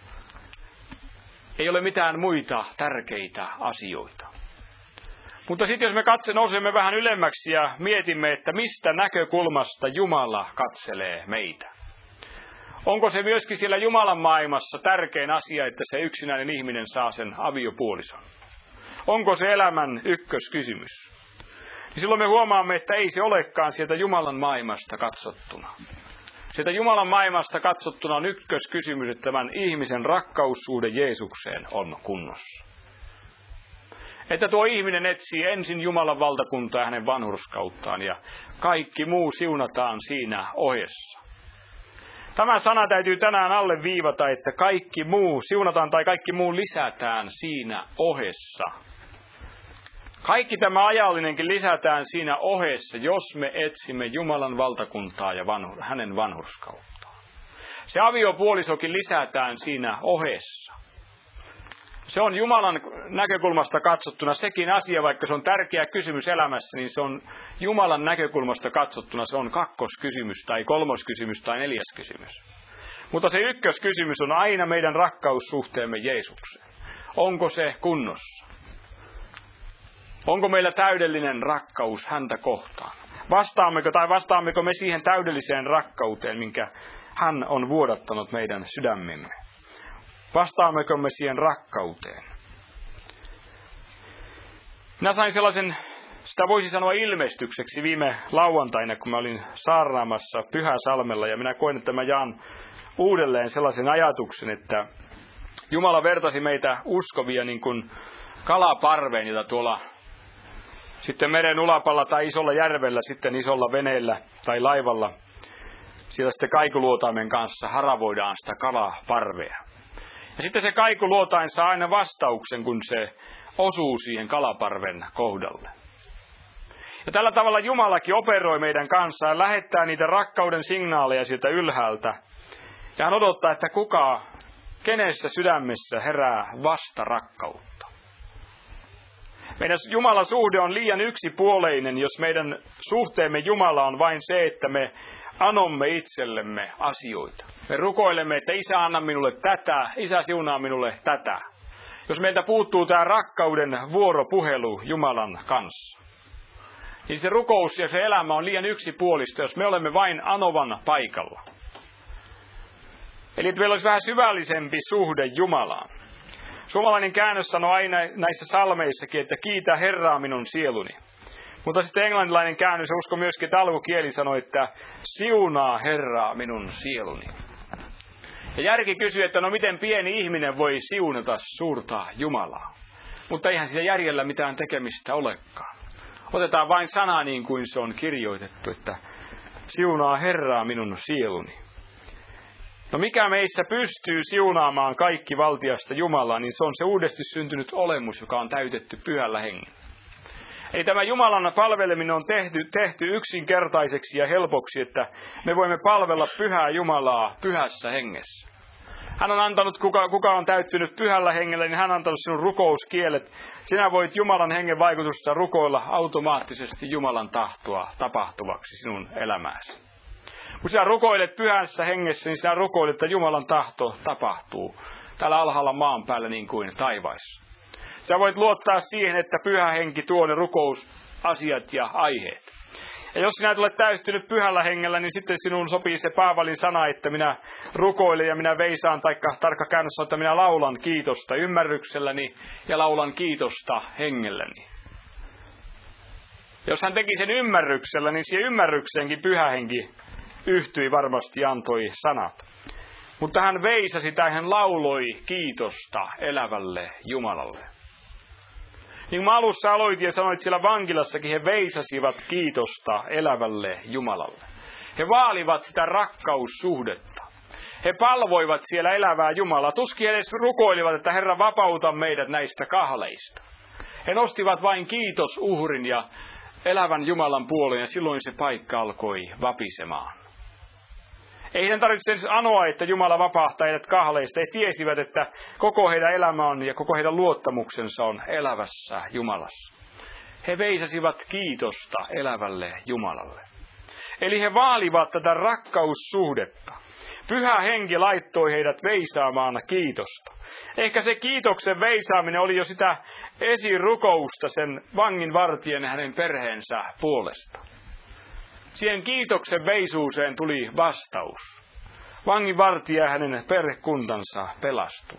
Speaker 1: Ei ole mitään muita tärkeitä asioita. Mutta sitten jos me nousemme vähän ylemmäksi ja mietimme, että mistä näkökulmasta Jumala katselee meitä. Onko se myöskin siellä Jumalan maailmassa tärkein asia, että se yksinäinen ihminen saa sen aviopuolison? Onko se elämän ykköskysymys? Niin silloin me huomaamme, että ei se olekaan sieltä Jumalan maailmasta katsottuna. Sieltä Jumalan maailmasta katsottuna on ykköskysymys, että tämän ihmisen rakkaussuhde Jeesukseen on kunnossa. Että tuo ihminen etsii ensin Jumalan valtakuntaa ja hänen vanhurskauttaan ja kaikki muu siunataan siinä ohessa. Tämä sana täytyy tänään alleviivata, että kaikki muu siunataan tai kaikki muu lisätään siinä ohessa. Kaikki tämä ajallinenkin lisätään siinä ohessa, jos me etsimme Jumalan valtakuntaa ja hänen vanhurskauttaan. Se aviopuolisokin lisätään siinä ohessa. Se on Jumalan näkökulmasta katsottuna sekin asia, vaikka se on tärkeä kysymys elämässä, niin se on Jumalan näkökulmasta katsottuna, se on kakkoskysymys tai kolmoskysymys tai neljäskysymys. Mutta se ykköskysymys on aina meidän rakkaussuhteemme Jeesukseen. Onko se kunnossa? Onko meillä täydellinen rakkaus häntä kohtaan? Vastaammeko me siihen täydelliseen rakkauteen, minkä hän on vuodattanut meidän sydämemme? Vastaammeko me siihen rakkauteen? Minä sain sellaisen, sitä voisi sanoa ilmestykseksi viime lauantaina, kun mä olin saarnaamassa Pyhäsalmella, ja minä koen, että mä jaan uudelleen sellaisen ajatuksen, että Jumala vertasi meitä uskovia niin kuin kalaparveen, jota tuolla sitten meren ulapalla tai isolla järvellä, sitten isolla veneellä tai laivalla, siellä sitten kaikuluotaimen kanssa haravoidaan sitä kalaparvea. Ja sitten se kaikuluotain saa aina vastauksen, kun se osuu siihen kalaparven kohdalle. Ja tällä tavalla Jumalakin operoi meidän kanssaan, lähettää niitä rakkauden signaaleja sieltä ylhäältä. Ja hän odottaa, että kenessä sydämessä herää vasta rakkautta. Meidän Jumalan suhde on liian yksipuoleinen, jos meidän suhteemme Jumala on vain se, että me anomme itsellemme asioita. Me rukoilemme, että Isä anna minulle tätä, Isä siunaa minulle tätä. Jos meiltä puuttuu tämä rakkauden vuoropuhelu Jumalan kanssa, niin se rukous ja se elämä on liian yksipuolista, jos me olemme vain anovan paikalla. Eli että meillä olisi vähän syvällisempi suhde Jumalaan. Suomalainen käännös sanoo aina näissä salmeissakin, että kiitä Herraa minun sieluni. Mutta sitten englantilainen käännös, ja uskon myöskin, että alkukieli sanoi, että siunaa Herraa minun sieluni. Ja järki kysyy, että no miten pieni ihminen voi siunata suurta Jumalaa. Mutta eihän siellä järjellä mitään tekemistä olekaan. Otetaan vain sana niin kuin se on kirjoitettu, että siunaa Herraa minun sieluni. No mikä meissä pystyy siunaamaan kaikki valtiasta Jumalaa, niin se on se uudesti syntynyt olemus, joka on täytetty pyhällä hengellä. Eli tämä Jumalan palveleminen on tehty yksinkertaiseksi ja helpoksi, että me voimme palvella pyhää Jumalaa pyhässä hengessä. Hän on antanut, kuka on täyttynyt pyhällä hengellä, niin hän on antanut sinun rukouskielet. Sinä voit Jumalan hengen vaikutusta rukoilla automaattisesti Jumalan tahtoa tapahtuvaksi sinun elämääsi. Kun sinä rukoilet pyhässä hengessä, niin sinä rukoilet, että Jumalan tahto tapahtuu täällä alhaalla maan päällä niin kuin taivaissa. Sä voit luottaa siihen, että pyhä henki tuo ne rukousasiat ja aiheet. Ja jos sinä olet täyttynyt pyhällä hengellä, niin sitten sinun sopii se Paavalin sana, että minä rukoilen ja minä veisaan, taikka tarkka käännös on, että minä laulan kiitosta ymmärrykselläni ja laulan kiitosta hengelläni. Jos hän teki sen ymmärryksellä, niin siihen ymmärrykseenkin pyhä henki yhtyi varmasti ja antoi sanat. Mutta hän veisasi tai hän lauloi kiitosta elävälle Jumalalle. Niin kuin alussa aloitin ja sanoit, siellä vankilassakin he veisasivat kiitosta elävälle Jumalalle. He vaalivat sitä rakkaussuhdetta. He palvoivat siellä elävää Jumalaa. Tuskin edes rukoilivat, että Herra vapauta meidät näistä kahleista. He nostivat vain kiitosuhrin ja elävän Jumalan puoleen ja silloin se paikka alkoi vapisemaan. Ei heidän tarvitse anoa, että Jumala vapaahtaa heidät kahleista. He tiesivät, että koko heidän elämä on ja koko heidän luottamuksensa on elävässä Jumalassa. He veisasivat kiitosta elävälle Jumalalle. Eli he vaalivat tätä rakkaussuhdetta. Pyhä henki laittoi heidät veisaamaan kiitosta. Ehkä se kiitoksen veisaaminen oli jo sitä esirukousta sen vanginvartijan ja hänen perheensä puolesta. Siihen kiitoksen veisuuseen tuli vastaus. Vanginvartija ja hänen perhekuntansa pelastui.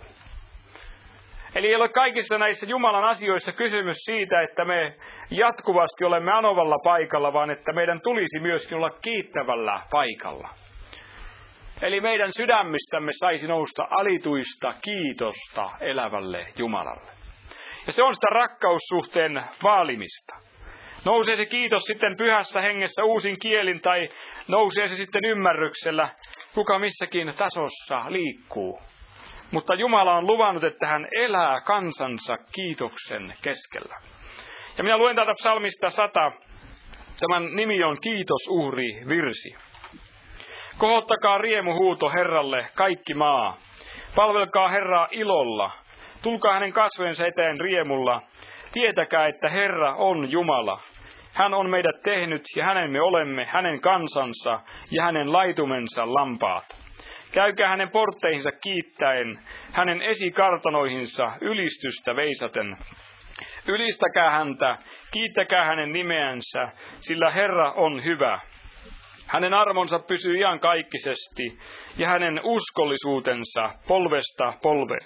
Speaker 1: Eli ei ole kaikissa näissä Jumalan asioissa kysymys siitä, että me jatkuvasti olemme anovalla paikalla, vaan että meidän tulisi myöskin olla kiittävällä paikalla. Eli meidän sydämistämme saisi nousta alituista kiitosta elävälle Jumalalle. Ja se on sitä rakkaussuhteen vaalimista. Nousee se kiitos sitten pyhässä hengessä uusin kielin tai nousee se sitten ymmärryksellä, kuka missäkin tasossa liikkuu. Mutta Jumala on luvannut, että hän elää kansansa kiitoksen keskellä. Ja minä luen täältä psalmista 100. Tämän nimi on kiitosuhri-virsi. Kohottakaa riemuhuuto Herralle kaikki maa. Palvelkaa Herraa ilolla. Tulkaa hänen kasvojensa eteen riemulla. Tietäkää, että Herra on Jumala. Hän on meidät tehnyt ja hänen me olemme, hänen kansansa ja hänen laitumensa lampaat. Käykää hänen portteihinsa kiittäen, hänen esikartanoihinsa ylistystä veisaten. Ylistäkää häntä, kiittäkää hänen nimeänsä, sillä Herra on hyvä. Hänen armonsa pysyy iankaikkisesti ja hänen uskollisuutensa polvesta polveen.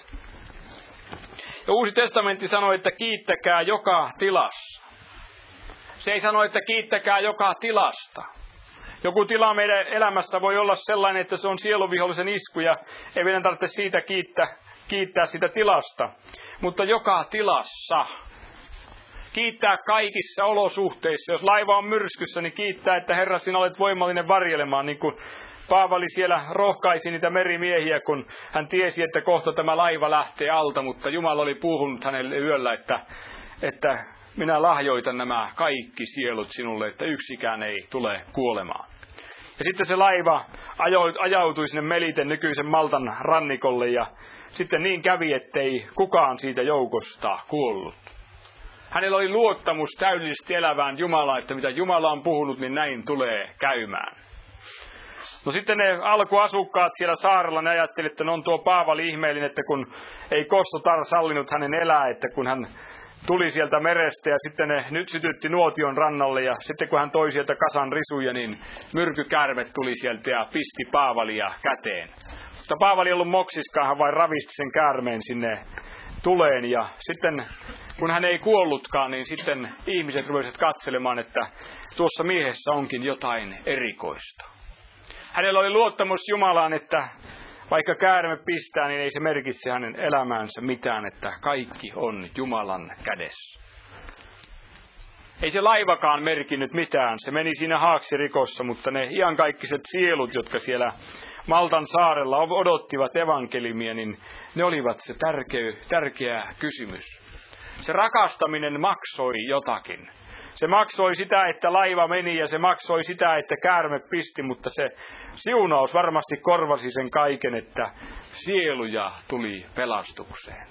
Speaker 1: Ja Uusi testamentti sanoo, että kiittäkää joka tilassa. Se ei sano, että kiittäkää joka tilasta. Joku tila meidän elämässä voi olla sellainen, että se on sieluvihollisen isku ja ei meidän tarvitse siitä kiittää sitä tilasta. Mutta joka tilassa. Kiittää kaikissa olosuhteissa. Jos laiva on myrskyssä, niin kiittää, että Herra, sinä olet voimallinen varjelemaan, niin kuin Paavali siellä rohkaisi niitä merimiehiä, kun hän tiesi, että kohta tämä laiva lähtee alta, mutta Jumala oli puhunut hänelle yöllä, että minä lahjoitan nämä kaikki sielut sinulle, että yksikään ei tule kuolemaan. Ja sitten se laiva ajautui sinne Meliten nykyisen Maltan rannikolle ja sitten niin kävi, ettei kukaan siitä joukosta kuollut. Hänellä oli luottamus täydellisesti elävään Jumalaan, että mitä Jumala on puhunut, niin näin tulee käymään. No sitten ne alkuasukkaat siellä saarella, ne ajattelivat, että on tuo Paavali ihmeellinen, että kun ei Kostotar sallinut hänen elää, että kun hän tuli sieltä merestä ja sitten ne nyt sytytti nuotion rannalle ja sitten kun hän toi sieltä kasan risuja, niin myrkykäärme tuli sieltä ja pisti Paavalia käteen. Mutta Paavali ei ollut moksiskaan, hän vain ravisti sen käärmeen sinne tuleen ja sitten kun hän ei kuollutkaan, niin sitten ihmiset rupesivat katselemaan, että tuossa miehessä onkin jotain erikoista. Hänellä oli luottamus Jumalaan, että vaikka käärme pistää, niin ei se merkitse hänen elämäänsä mitään, että kaikki on Jumalan kädessä. Ei se laivakaan merkinnyt mitään, se meni siinä haaksirikossa, mutta ne iankaikkiset sielut, jotka siellä Maltan saarella odottivat evankeliumia, niin ne olivat se tärkeä kysymys. Se rakastaminen maksoi jotakin. Se maksoi sitä, että laiva meni ja se maksoi sitä, että käärme pisti, mutta se siunaus varmasti korvasi sen kaiken, että sieluja tuli pelastukseen.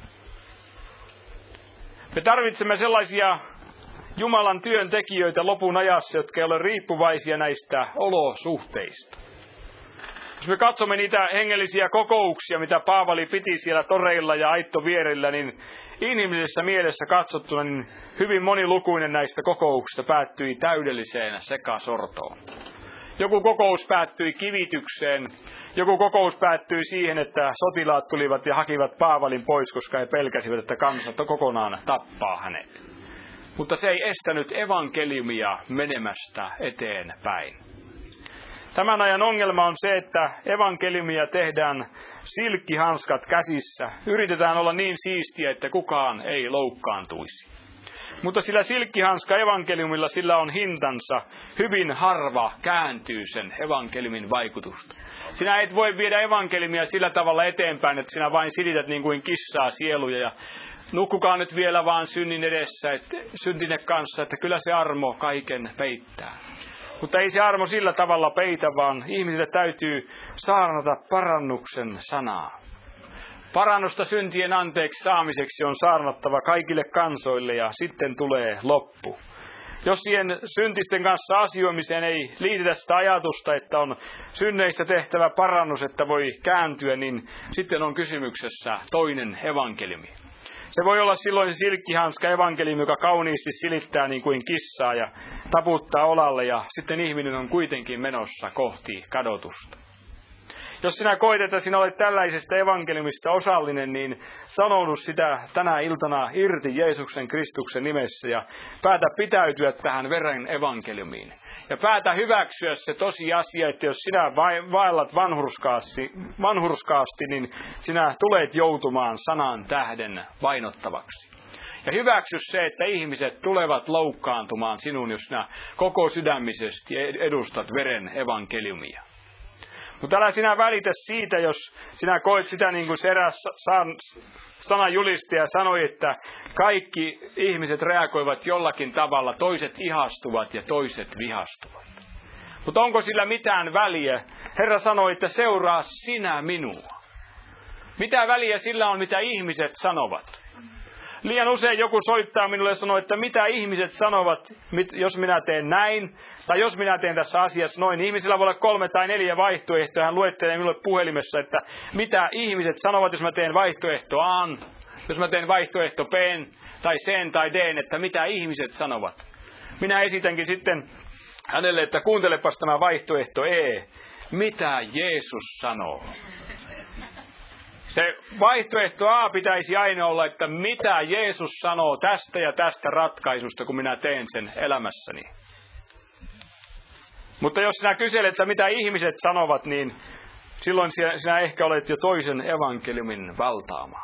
Speaker 1: Me tarvitsemme sellaisia Jumalan työntekijöitä lopun ajassa, jotka ei ole riippuvaisia näistä olosuhteista. Jos me katsomme niitä hengellisiä kokouksia, mitä Paavali piti siellä toreilla ja aittovierillä, niin inhimillisessä mielessä katsottuna niin hyvin monilukuinen näistä kokouksista päättyi täydelliseen sekasortoon. Joku kokous päättyi kivitykseen, joku kokous päättyi siihen, että sotilaat tulivat ja hakivat Paavalin pois, koska he pelkäsivät, että kansa kokonaan tappaa hänet. Mutta se ei estänyt evankeliumia menemästä eteenpäin. Tämän ajan ongelma on se, että evankeliumia tehdään silkkihanskat käsissä. Yritetään olla niin siistiä, että kukaan ei loukkaantuisi. Mutta sillä silkkihanska evankeliumilla sillä on hintansa. Hyvin harva kääntyy sen evankeliumin vaikutusta. Sinä et voi viedä evankeliumia sillä tavalla eteenpäin, että sinä vain silität niin kuin kissaa sieluja ja nukkukaa nyt vielä vaan synnin edessä, syntinen kanssa, että kyllä se armo kaiken peittää. Mutta ei se armo sillä tavalla peitä, vaan ihmisille täytyy saarnata parannuksen sanaa. Parannusta syntien anteeksi saamiseksi on saarnattava kaikille kansoille ja sitten tulee loppu. Jos siihen syntisten kanssa asioimiseen ei liitetä sitä ajatusta, että on synneistä tehtävä parannus, että voi kääntyä, niin sitten on kysymyksessä toinen evankeliumi. Se voi olla silloin se silkkihanska evankeliumi, joka kauniisti silittää niin kuin kissaa ja taputtaa olalle ja sitten ihminen on kuitenkin menossa kohti kadotusta. Jos sinä koet, että sinä olet tällaisesta evankeliumista osallinen, niin sanoudu sitä tänä iltana irti Jeesuksen Kristuksen nimessä ja päätä pitäytyä tähän veren evankeliumiin. Ja päätä hyväksyä se tosiasia, että jos sinä vaellat vanhurskaasti, niin sinä tulet joutumaan sanan tähden vainottavaksi. Ja hyväksy se, että ihmiset tulevat loukkaantumaan sinun, jos sinä koko sydämisesti edustat veren evankeliumia. Mutta älä sinä välitä siitä, jos sinä koet sitä niin kuin se eräs sanajulistaja sanoi, että kaikki ihmiset reagoivat jollakin tavalla, toiset ihastuvat ja toiset vihastuvat. Mutta onko sillä mitään väliä? Herra sanoi, että seuraa sinä minua. Mitä väliä sillä on, mitä ihmiset sanovat? Liian usein joku soittaa minulle ja sanoo, että mitä ihmiset sanovat, jos minä teen näin, tai jos minä teen tässä asiassa noin. Ihmisillä voi olla 3 tai 4 vaihtoehtoja. Hän luettelee minulle puhelimessa, että mitä ihmiset sanovat, jos mä teen vaihtoehto A, jos mä teen vaihtoehto B, tai C tai D, että mitä ihmiset sanovat. Minä esitänkin sitten hänelle, että kuuntelepas tämä vaihtoehto E. Mitä Jeesus sanoo? Se vaihtoehto A pitäisi aina olla, että mitä Jeesus sanoo tästä ja tästä ratkaisusta, kun minä teen sen elämässäni. Mutta jos sinä kyselet, että mitä ihmiset sanovat, niin silloin sinä ehkä olet jo toisen evankeliumin valtaama.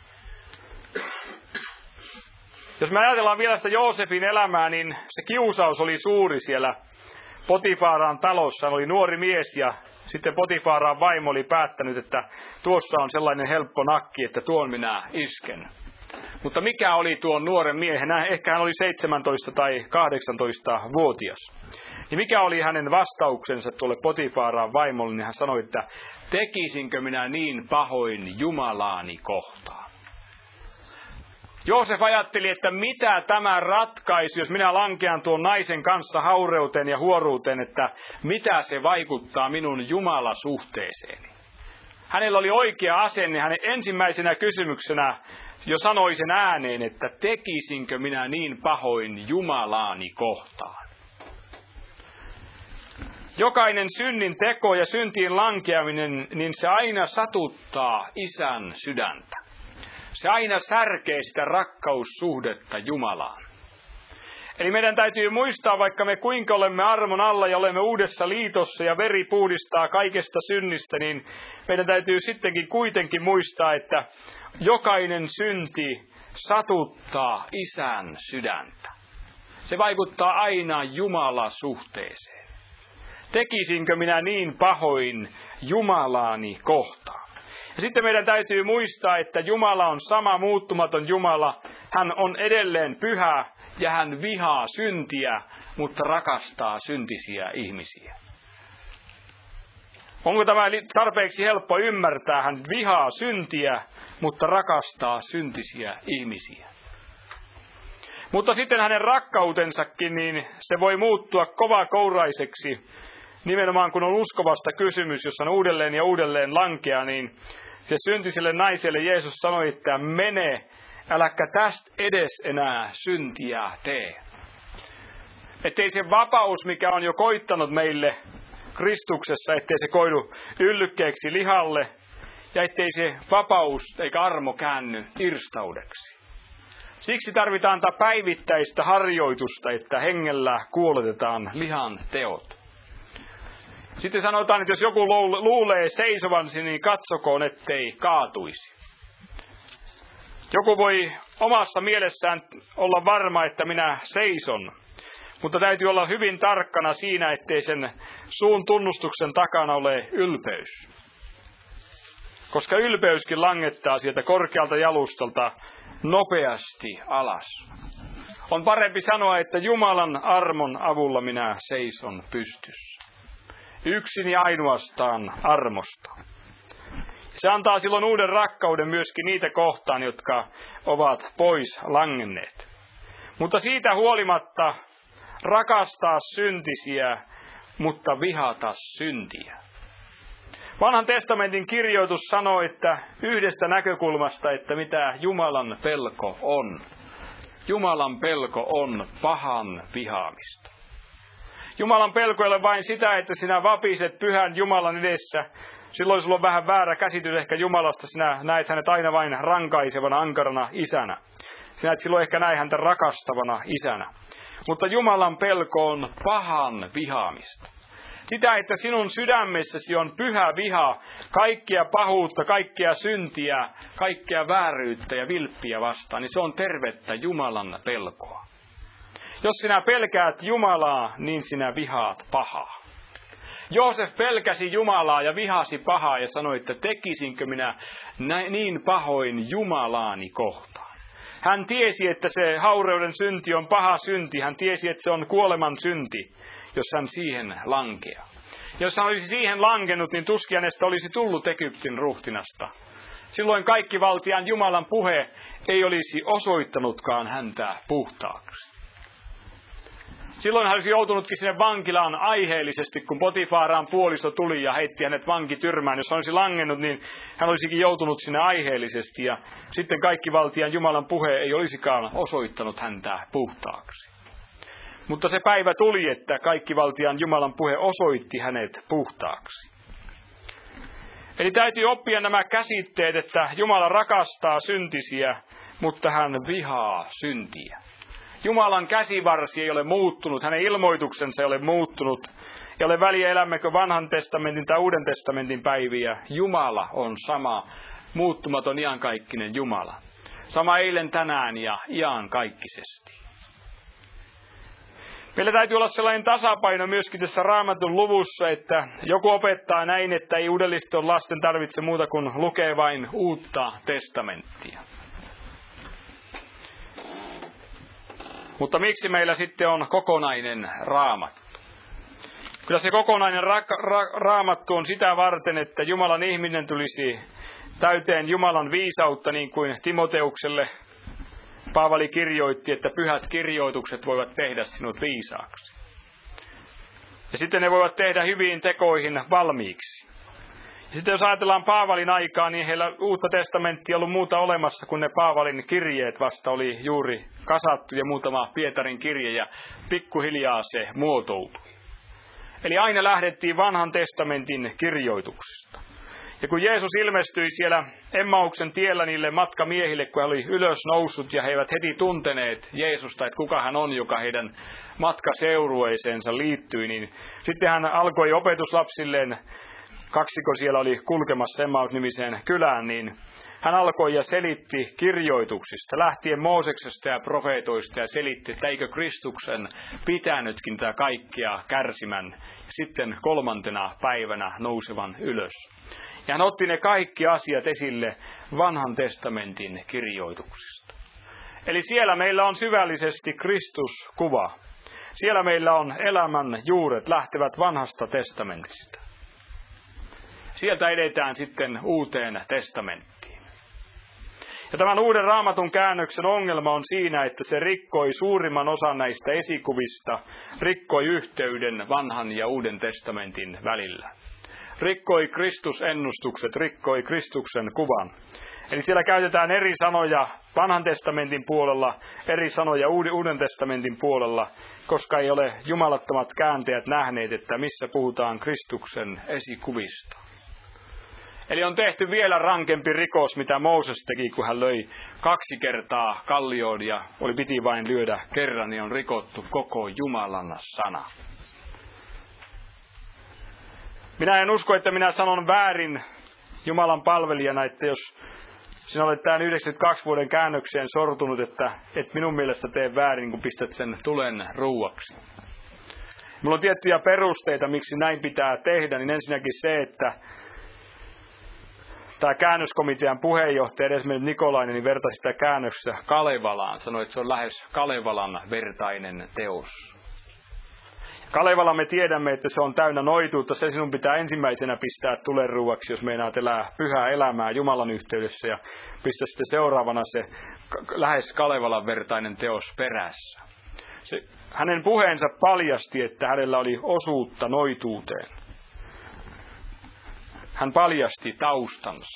Speaker 1: Jos me ajatellaan vielä sitä Joosefin elämää, niin se kiusaus oli suuri siellä Potifaaraan talossa. Hän oli nuori mies ja sitten Potifaaraan vaimo oli päättänyt, että tuossa on sellainen helppo nakki, että tuon minä isken. Mutta mikä oli tuon nuoren miehen? Ehkä hän oli 17 tai 18-vuotias. Ja mikä oli hänen vastauksensa tuolle Potifaaraan vaimolle? Niin hän sanoi, että tekisinkö minä niin pahoin Jumalaani kohtaan? Joosef ajatteli, että mitä tämä ratkaisi, jos minä lankean tuon naisen kanssa haureuteen ja huoruuteen, että mitä se vaikuttaa minun Jumalasuhteeseeni. Hänellä oli oikea asenne, hänen ensimmäisenä kysymyksenä jo sanoi sen ääneen, että tekisinkö minä niin pahoin Jumalaani kohtaan. Jokainen synnin teko ja syntiin lankeaminen, niin se aina satuttaa Isän sydäntä. Se aina särkee sitä rakkaussuhdetta Jumalaan. Eli meidän täytyy muistaa, vaikka me kuinka olemme armon alla ja olemme uudessa liitossa ja veri puhdistaa kaikesta synnistä, niin meidän täytyy sittenkin kuitenkin muistaa, että jokainen synti satuttaa Isän sydäntä. Se vaikuttaa aina Jumalasuhteeseen. Tekisinkö minä niin pahoin Jumalaani kohtaan? Ja sitten meidän täytyy muistaa, että Jumala on sama muuttumaton Jumala. Hän on edelleen pyhä ja hän vihaa syntiä, mutta rakastaa syntisiä ihmisiä. Onko tämä tarpeeksi helppo ymmärtää? Hän vihaa syntiä, mutta rakastaa syntisiä ihmisiä. Mutta sitten hänen rakkautensakin, niin se voi muuttua kovakouraiseksi. Nimenomaan kun on uskovasta kysymys, jossa on uudelleen ja uudelleen lankea, niin se syntiselle naiselle Jeesus sanoi, että mene, äläkä tästä edes enää syntiä tee. Ettei se vapaus, mikä on jo koittanut meille Kristuksessa, ettei se koidu yllykkeeksi lihalle, ja ettei se vapaus eikä armo käänny irstaudeksi. Siksi tarvitaan päivittäistä harjoitusta, että hengellä kuoletetaan lihan teot. Sitten sanotaan, että jos joku luulee seisovansi, niin katsokoon, ettei kaatuisi. Joku voi omassa mielessään olla varma, että minä seison, mutta täytyy olla hyvin tarkkana siinä, ettei sen suun tunnustuksen takana ole ylpeys. Koska ylpeyskin langettaa sieltä korkealta jalustalta nopeasti alas. On parempi sanoa, että Jumalan armon avulla minä seison pystyssä. Yksin ja ainoastaan armosta. Se antaa silloin uuden rakkauden myöskin niitä kohtaan, jotka ovat pois langenneet. Mutta siitä huolimatta rakastaa syntisiä, mutta vihata syntiä. Vanhan testamentin kirjoitus sanoo, että yhdestä näkökulmasta, että mitä Jumalan pelko on. Jumalan pelko on pahan vihaamista. Jumalan pelko ei ole vain sitä, että sinä vapiset pyhän Jumalan edessä. Silloin sulla on vähän väärä käsitys ehkä Jumalasta. Sinä näet hänet aina vain rankaisevana, ankarana isänä. Sinä et silloin ehkä näe häntä rakastavana isänä. Mutta Jumalan pelko on pahan vihaamista. Sitä, että sinun sydämessäsi on pyhä viha, kaikkea pahuutta, kaikkea syntiä, kaikkea vääryyttä ja vilppiä vastaan, niin se on tervettä Jumalan pelkoa. Jos sinä pelkäät Jumalaa, niin sinä vihaat pahaa. Joosef pelkäsi Jumalaa ja vihasi pahaa ja sanoi, että tekisinkö minä niin pahoin Jumalaani kohtaan. Hän tiesi, että se haureuden synti on paha synti. Hän tiesi, että se on kuoleman synti, jos hän siihen lankeaa. Jos hän olisi siihen langennut, niin tuskin hänestä olisi tullut Egyptin ruhtinasta. Silloin kaikkivaltiaan Jumalan puhe ei olisi osoittanutkaan häntä puhtaaksi. Silloin hän olisi joutunutkin sinne vankilaan aiheellisesti, kun Potifaraan puoliso tuli ja heitti hänet vankityrmään. Jos hän olisi langennut, niin hän olisikin joutunut sinne aiheellisesti. Ja sitten kaikkivaltiaan Jumalan puhe ei olisikaan osoittanut häntä puhtaaksi. Mutta se päivä tuli, että kaikkivaltiaan Jumalan puhe osoitti hänet puhtaaksi. Eli täytyy oppia nämä käsitteet, että Jumala rakastaa syntisiä, mutta hän vihaa syntiä. Jumalan käsivarsi ei ole muuttunut, hänen ilmoituksensa ei ole muuttunut. Ei ole väliä elämmekö vanhan testamentin tai uuden testamentin päiviä. Jumala on sama, muuttumaton iankaikkinen Jumala. Sama eilen, tänään ja iankaikkisesti. Meillä täytyy olla sellainen tasapaino myöskin tässä Raamatun luvussa, että joku opettaa näin, että ei uudelliston lasten tarvitse muuta kuin lukea vain uutta testamenttia. Mutta miksi meillä sitten on kokonainen Raamattu? Kyllä se kokonainen Raamattu on sitä varten, että Jumalan ihminen tulisi täyteen Jumalan viisautta, niin kuin Timoteukselle Paavali kirjoitti, että pyhät kirjoitukset voivat tehdä sinut viisaaksi. Ja sitten ne voivat tehdä hyviin tekoihin valmiiksi. Ja sitten jos ajatellaan Paavalin aikaa, niin heillä uutta testamenttia ei ollut muuta olemassa, kun ne Paavalin kirjeet vasta oli juuri kasattu ja muutama Pietarin kirje ja pikkuhiljaa se muotoutui. Eli aina lähdettiin vanhan testamentin kirjoituksista. Ja kun Jeesus ilmestyi siellä Emmauksen tiellä niille matkamiehille, kun hän oli ylös noussut ja he eivät heti tunteneet Jeesusta, että kuka hän on, joka heidän matkaseurueeseensa liittyi, niin sitten hän alkoi opetuslapsilleen, kaksiko siellä oli kulkemassa Emmaus-nimiseen kylään, niin hän alkoi ja selitti kirjoituksista, lähtien Mooseksesta ja profeetoista ja selitti, että eikö Kristuksen pitänytkin tätä kaikkea kärsimän sitten 3. päivänä nousevan ylös. Ja hän otti ne kaikki asiat esille vanhan testamentin kirjoituksista. Eli siellä meillä on syvällisesti Kristuskuva. Siellä meillä on elämän juuret lähtevät vanhasta testamentista. Sieltä edetään sitten uuteen testamenttiin. Ja tämän uuden Raamatun käännöksen ongelma on siinä, että se rikkoi suurimman osan näistä esikuvista, rikkoi yhteyden vanhan ja uuden testamentin välillä. Rikkoi Kristusennustukset, rikkoi Kristuksen kuvan. Eli siellä käytetään eri sanoja vanhan testamentin puolella, eri sanoja uuden testamentin puolella, koska ei ole jumalattomat kääntäjät nähneet, että missä puhutaan Kristuksen esikuvista. Eli on tehty vielä rankempi rikos, mitä Mooses teki, kun hän löi 2 kertaa kallioon ja piti vain lyödä kerran, niin on rikottu koko Jumalan sana. Minä en usko, että minä sanon väärin Jumalan palvelijana, että jos sinä olet tämän 92 vuoden käännökseen sortunut, että et minun mielestä tee väärin, kun pistät sen tulen ruuaksi. Minulla on tiettyjä perusteita, miksi näin pitää tehdä, niin ensinnäkin se, että Tämä käännöskomitean puheenjohtaja, edesmennyt Nikolainen, niin vertasi sitä käännöksessä Kalevalaan. Sanoi, että se on lähes Kalevalan vertainen teos. Kalevala me tiedämme, että se on täynnä noituutta. Se sinun pitää ensimmäisenä pistää tulenruuaksi, jos meinaat elää pyhää elämää Jumalan yhteydessä. Ja pistä sitten seuraavana se lähes Kalevalan vertainen teos perässä. Hänen puheensa paljasti, että hänellä oli osuutta noituuteen. Hän paljasti taustansa.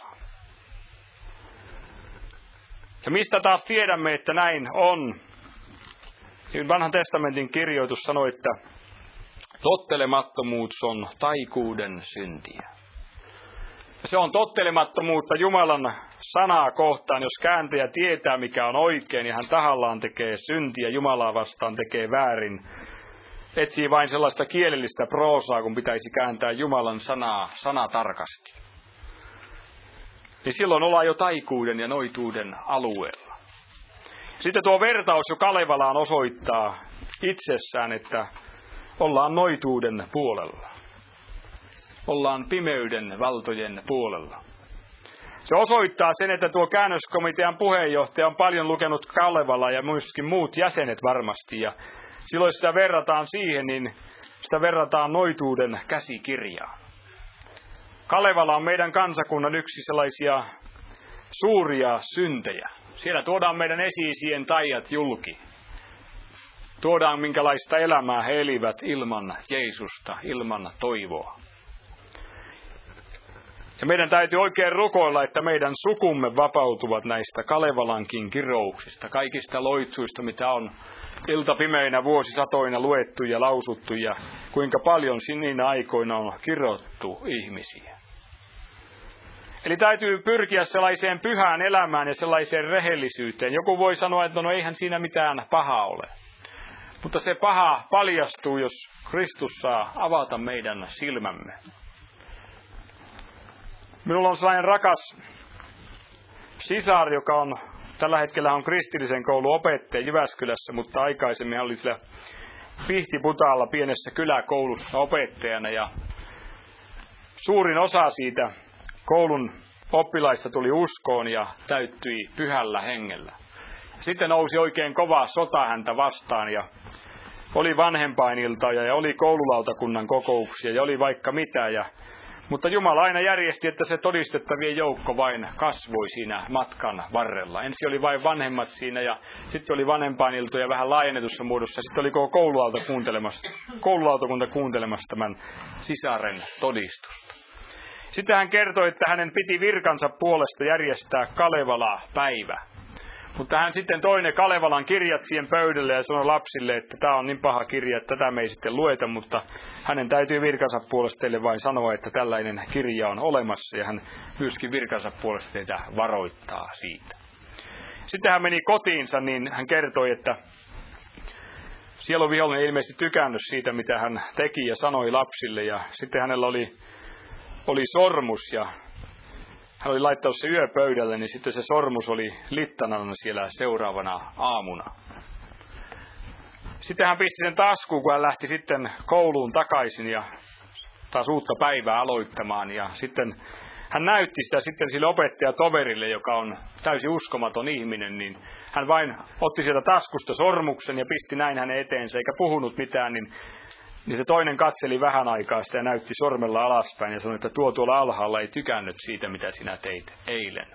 Speaker 1: Ja mistä taas tiedämme, että näin on? Vanhan testamentin kirjoitus sanoi, että tottelemattomuus on taikuuden syntiä. Ja se on tottelemattomuutta Jumalan sanaa kohtaan, jos kääntäjä tietää, mikä on oikein, ja hän tahallaan tekee syntiä, Jumalaa vastaan tekee väärin. Etsii vain sellaista kielellistä proosaa, kun pitäisi kääntää Jumalan sana tarkasti. Niin silloin ollaan jo taikuuden ja noituuden alueella. Sitten tuo vertaus jo Kalevalaan osoittaa itsessään, että ollaan noituuden puolella. Ollaan pimeyden valtojen puolella. Se osoittaa sen, että tuo käännöskomitean puheenjohtaja on paljon lukenut Kalevalaa ja myöskin muut jäsenet varmasti. Ja silloin sitä verrataan siihen, niin sitä verrataan noituuden käsikirjaan. Kalevala on meidän kansakunnan yksi sellaisia suuria syntejä. Siellä tuodaan meidän esi-isien taijat julki. Tuodaan minkälaista elämää he elivät ilman Jeesusta, ilman toivoa. Ja meidän täytyy oikein rukoilla, että meidän sukumme vapautuvat näistä Kalevalankin kirouksista, kaikista loitsuista, mitä on iltapimeinä vuosisatoina luettu ja lausuttu, ja kuinka paljon niinä aikoina on kirottu ihmisiä. Eli täytyy pyrkiä sellaiseen pyhään elämään ja sellaiseen rehellisyyteen. Joku voi sanoa, että no eihän siinä mitään pahaa ole. Mutta se paha paljastuu, jos Kristus saa avata meidän silmämme. Minulla on sellainen rakas sisar, joka on tällä hetkellä on kristillisen koulun opettaja Jyväskylässä, mutta aikaisemmin oli siellä Pihtiputaalla pienessä kyläkoulussa opettajana. Ja suurin osa siitä koulun oppilaista tuli uskoon ja täyttyi pyhällä hengellä. Sitten nousi oikein kova sota häntä vastaan ja oli vanhempainiltoja ja oli koululautakunnan kokouksia ja oli vaikka mitä. Mutta Jumala aina järjesti, että se todistettavien joukko vain kasvoi siinä matkan varrella. Ensin oli vain vanhemmat siinä ja sitten oli vanhempainiltoja vähän laajennetussa muodossa. Sitten oli koko koululautakunta kuuntelemassa tämän sisaren todistusta. Sitten hän kertoi, että hänen piti virkansa puolesta järjestää Kalevala-päivä. Mutta hän sitten toi ne Kalevalan kirjat siihen pöydälle ja sanoi lapsille, että tämä on niin paha kirja, että tätä me ei sitten lueta, mutta hänen täytyy virkansa puolesta teille vain sanoa, että tällainen kirja on olemassa, ja hän myöskin virkansa puolesta teitä varoittaa siitä. Sitten hän meni kotiinsa, niin hän kertoi, että sielun vihollinen ei ilmeisesti tykännyt siitä, mitä hän teki ja sanoi lapsille, ja sitten hänellä oli sormus, ja hän oli laittanut se yöpöydälle, niin sitten se sormus oli littanana siellä seuraavana aamuna. Sitten hän pisti sen taskuun, kun hän lähti sitten kouluun takaisin ja taas uutta päivää aloittamaan. Ja sitten hän näytti sitä sitten sille opettajatoverille, joka on täysin uskomaton ihminen, niin hän vain otti sieltä taskusta sormuksen ja pisti näin hänen eteensä, eikä puhunut mitään, niin se toinen katseli vähän aikaa sitä ja näytti sormella alaspäin ja sanoi, että tuo tuolla alhaalla ei tykännyt siitä, mitä sinä teit eilen.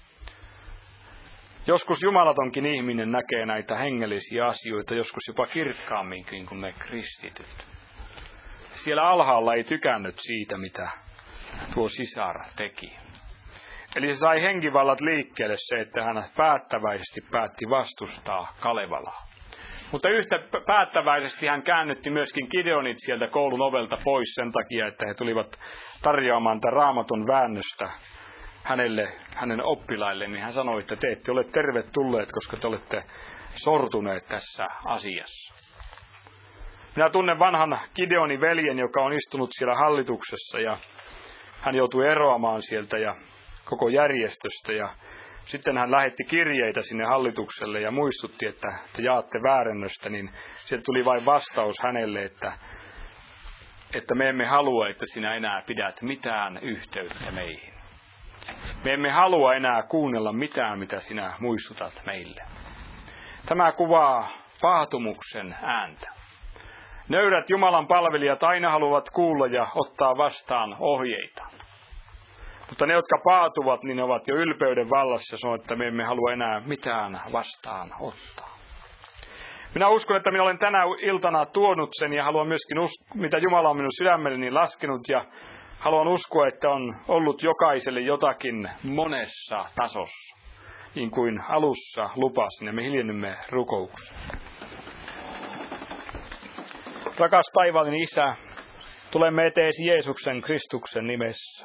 Speaker 1: Joskus jumalatonkin ihminen näkee näitä hengellisiä asioita, joskus jopa kirkkaamminkin kuin me kristityt. Siellä alhaalla ei tykännyt siitä, mitä tuo sisar teki. Eli se sai henkivallat liikkeelle se, että hän päättäväisesti päätti vastustaa Kalevalaa. Mutta yhtä päättäväisesti hän käännytti myöskin Gideonit sieltä koulun ovelta pois sen takia, että he tulivat tarjoamaan tätä Raamatun väännöstä hänen oppilaille. Niin hän sanoi, että te ette ole tervetulleet, koska te olette sortuneet tässä asiassa. Minä tunnen vanhan Gideonin veljen, joka on istunut siellä hallituksessa ja hän joutui eroamaan sieltä ja koko järjestöstä ja sitten hän lähetti kirjeitä sinne hallitukselle ja muistutti, että te jaatte väärennöstä, niin sieltä tuli vain vastaus hänelle, että me emme halua, että sinä enää pidät mitään yhteyttä meihin. Me emme halua enää kuunnella mitään, mitä sinä muistutat meille. Tämä kuvaa paatumuksen ääntä. Nöyrät Jumalan palvelijat aina haluavat kuulla ja ottaa vastaan ohjeita. Mutta ne, jotka paatuvat, niin ne ovat jo ylpeyden vallassa ja sanoo, että me emme halua enää mitään vastaan ottaa. Minä uskon, että minä olen tänä iltana tuonut sen ja haluan myöskin, mitä Jumala on minun sydämelleni laskenut ja haluan uskoa, että on ollut jokaiselle jotakin monessa tasossa, niin kuin alussa lupasin, ja me hiljennymme rukoukseen. Rakas taivaallinen Isä, tulemme eteesi Jeesuksen Kristuksen nimessä.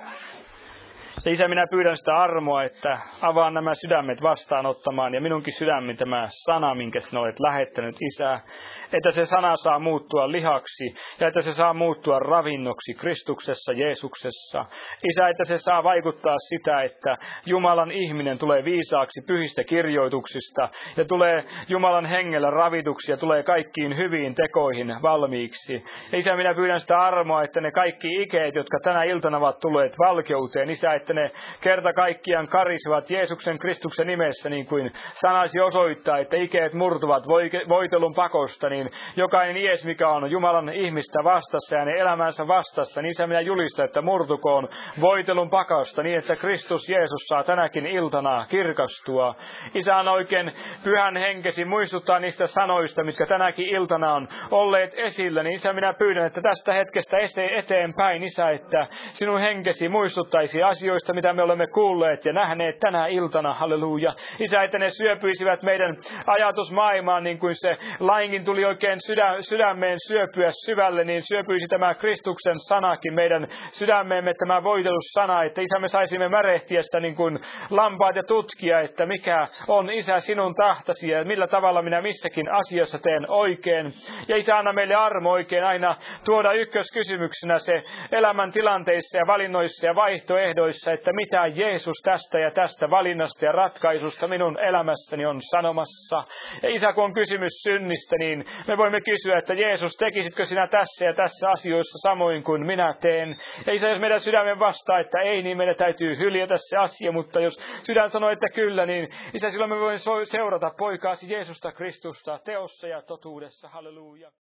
Speaker 1: Ja Isä, minä pyydän sitä armoa, että avaan nämä sydämet vastaanottamaan ja minunkin sydämi tämä sana, minkä sinä olet lähettänyt, Isä, että se sana saa muuttua lihaksi ja että se saa muuttua ravinnoksi Kristuksessa, Jeesuksessa. Isä, että se saa vaikuttaa sitä, että Jumalan ihminen tulee viisaaksi pyhistä kirjoituksista ja tulee Jumalan hengellä ravituksi ja tulee kaikkiin hyviin tekoihin valmiiksi. Ja Isä, minä pyydän sitä armoa, että ne kaikki ikeet, jotka tänä iltana ovat tulleet valkeuteen, Isä, että ne kerta kaikkiaan karisivat Jeesuksen Kristuksen nimessä, niin kuin sanasi osoittaa, että ikeet murtuvat voitelun pakosta, niin jokainen ies, mikä on Jumalan ihmistä vastassa ja ne elämänsä vastassa, niin Isä, minä julistan, että murtukoon voitelun pakosta, niin että Kristus Jeesus saa tänäkin iltana kirkastua. Isä, on oikein pyhän henkesi muistuttaa niistä sanoista, mitkä tänäkin iltana on olleet esillä, niin Isä, minä pyydän, että tästä hetkestä eteenpäin, Isä, että sinun henkesi muistuttaisi asioista, mitä me olemme kuulleet ja nähneet tänä iltana, halleluja. Isä, että ne syöpyisivät meidän ajatusmaailmaan, niin kuin se lainkin tuli oikein sydämeen syöpyä syvälle, niin syöpyisi tämä Kristuksen sanakin meidän sydämeemme, tämä voitelussana, että Isä, me saisimme märehtiä sitä niin kuin lampaat ja tutkia, että mikä on, Isä, sinun tahtasi ja millä tavalla minä missäkin asiassa teen oikein. Ja Isä, anna meille armo oikein aina tuoda ykköskysymyksenä se elämän tilanteissa ja valinnoissa ja vaihtoehdoissa, että mitä Jeesus tästä ja tästä valinnasta ja ratkaisusta minun elämässäni on sanomassa. Ja Isä, kun on kysymys synnistä, niin me voimme kysyä, että Jeesus, tekisitkö sinä tässä ja tässä asioissa samoin kuin minä teen? Ja Isä, jos meidän sydämen vastaa, että ei, niin meidän täytyy hyljätä se asia, mutta jos sydän sanoo, että kyllä, niin Isä, silloin me voimme seurata poikaasi Jeesusta Kristusta teossa ja totuudessa. Halleluja.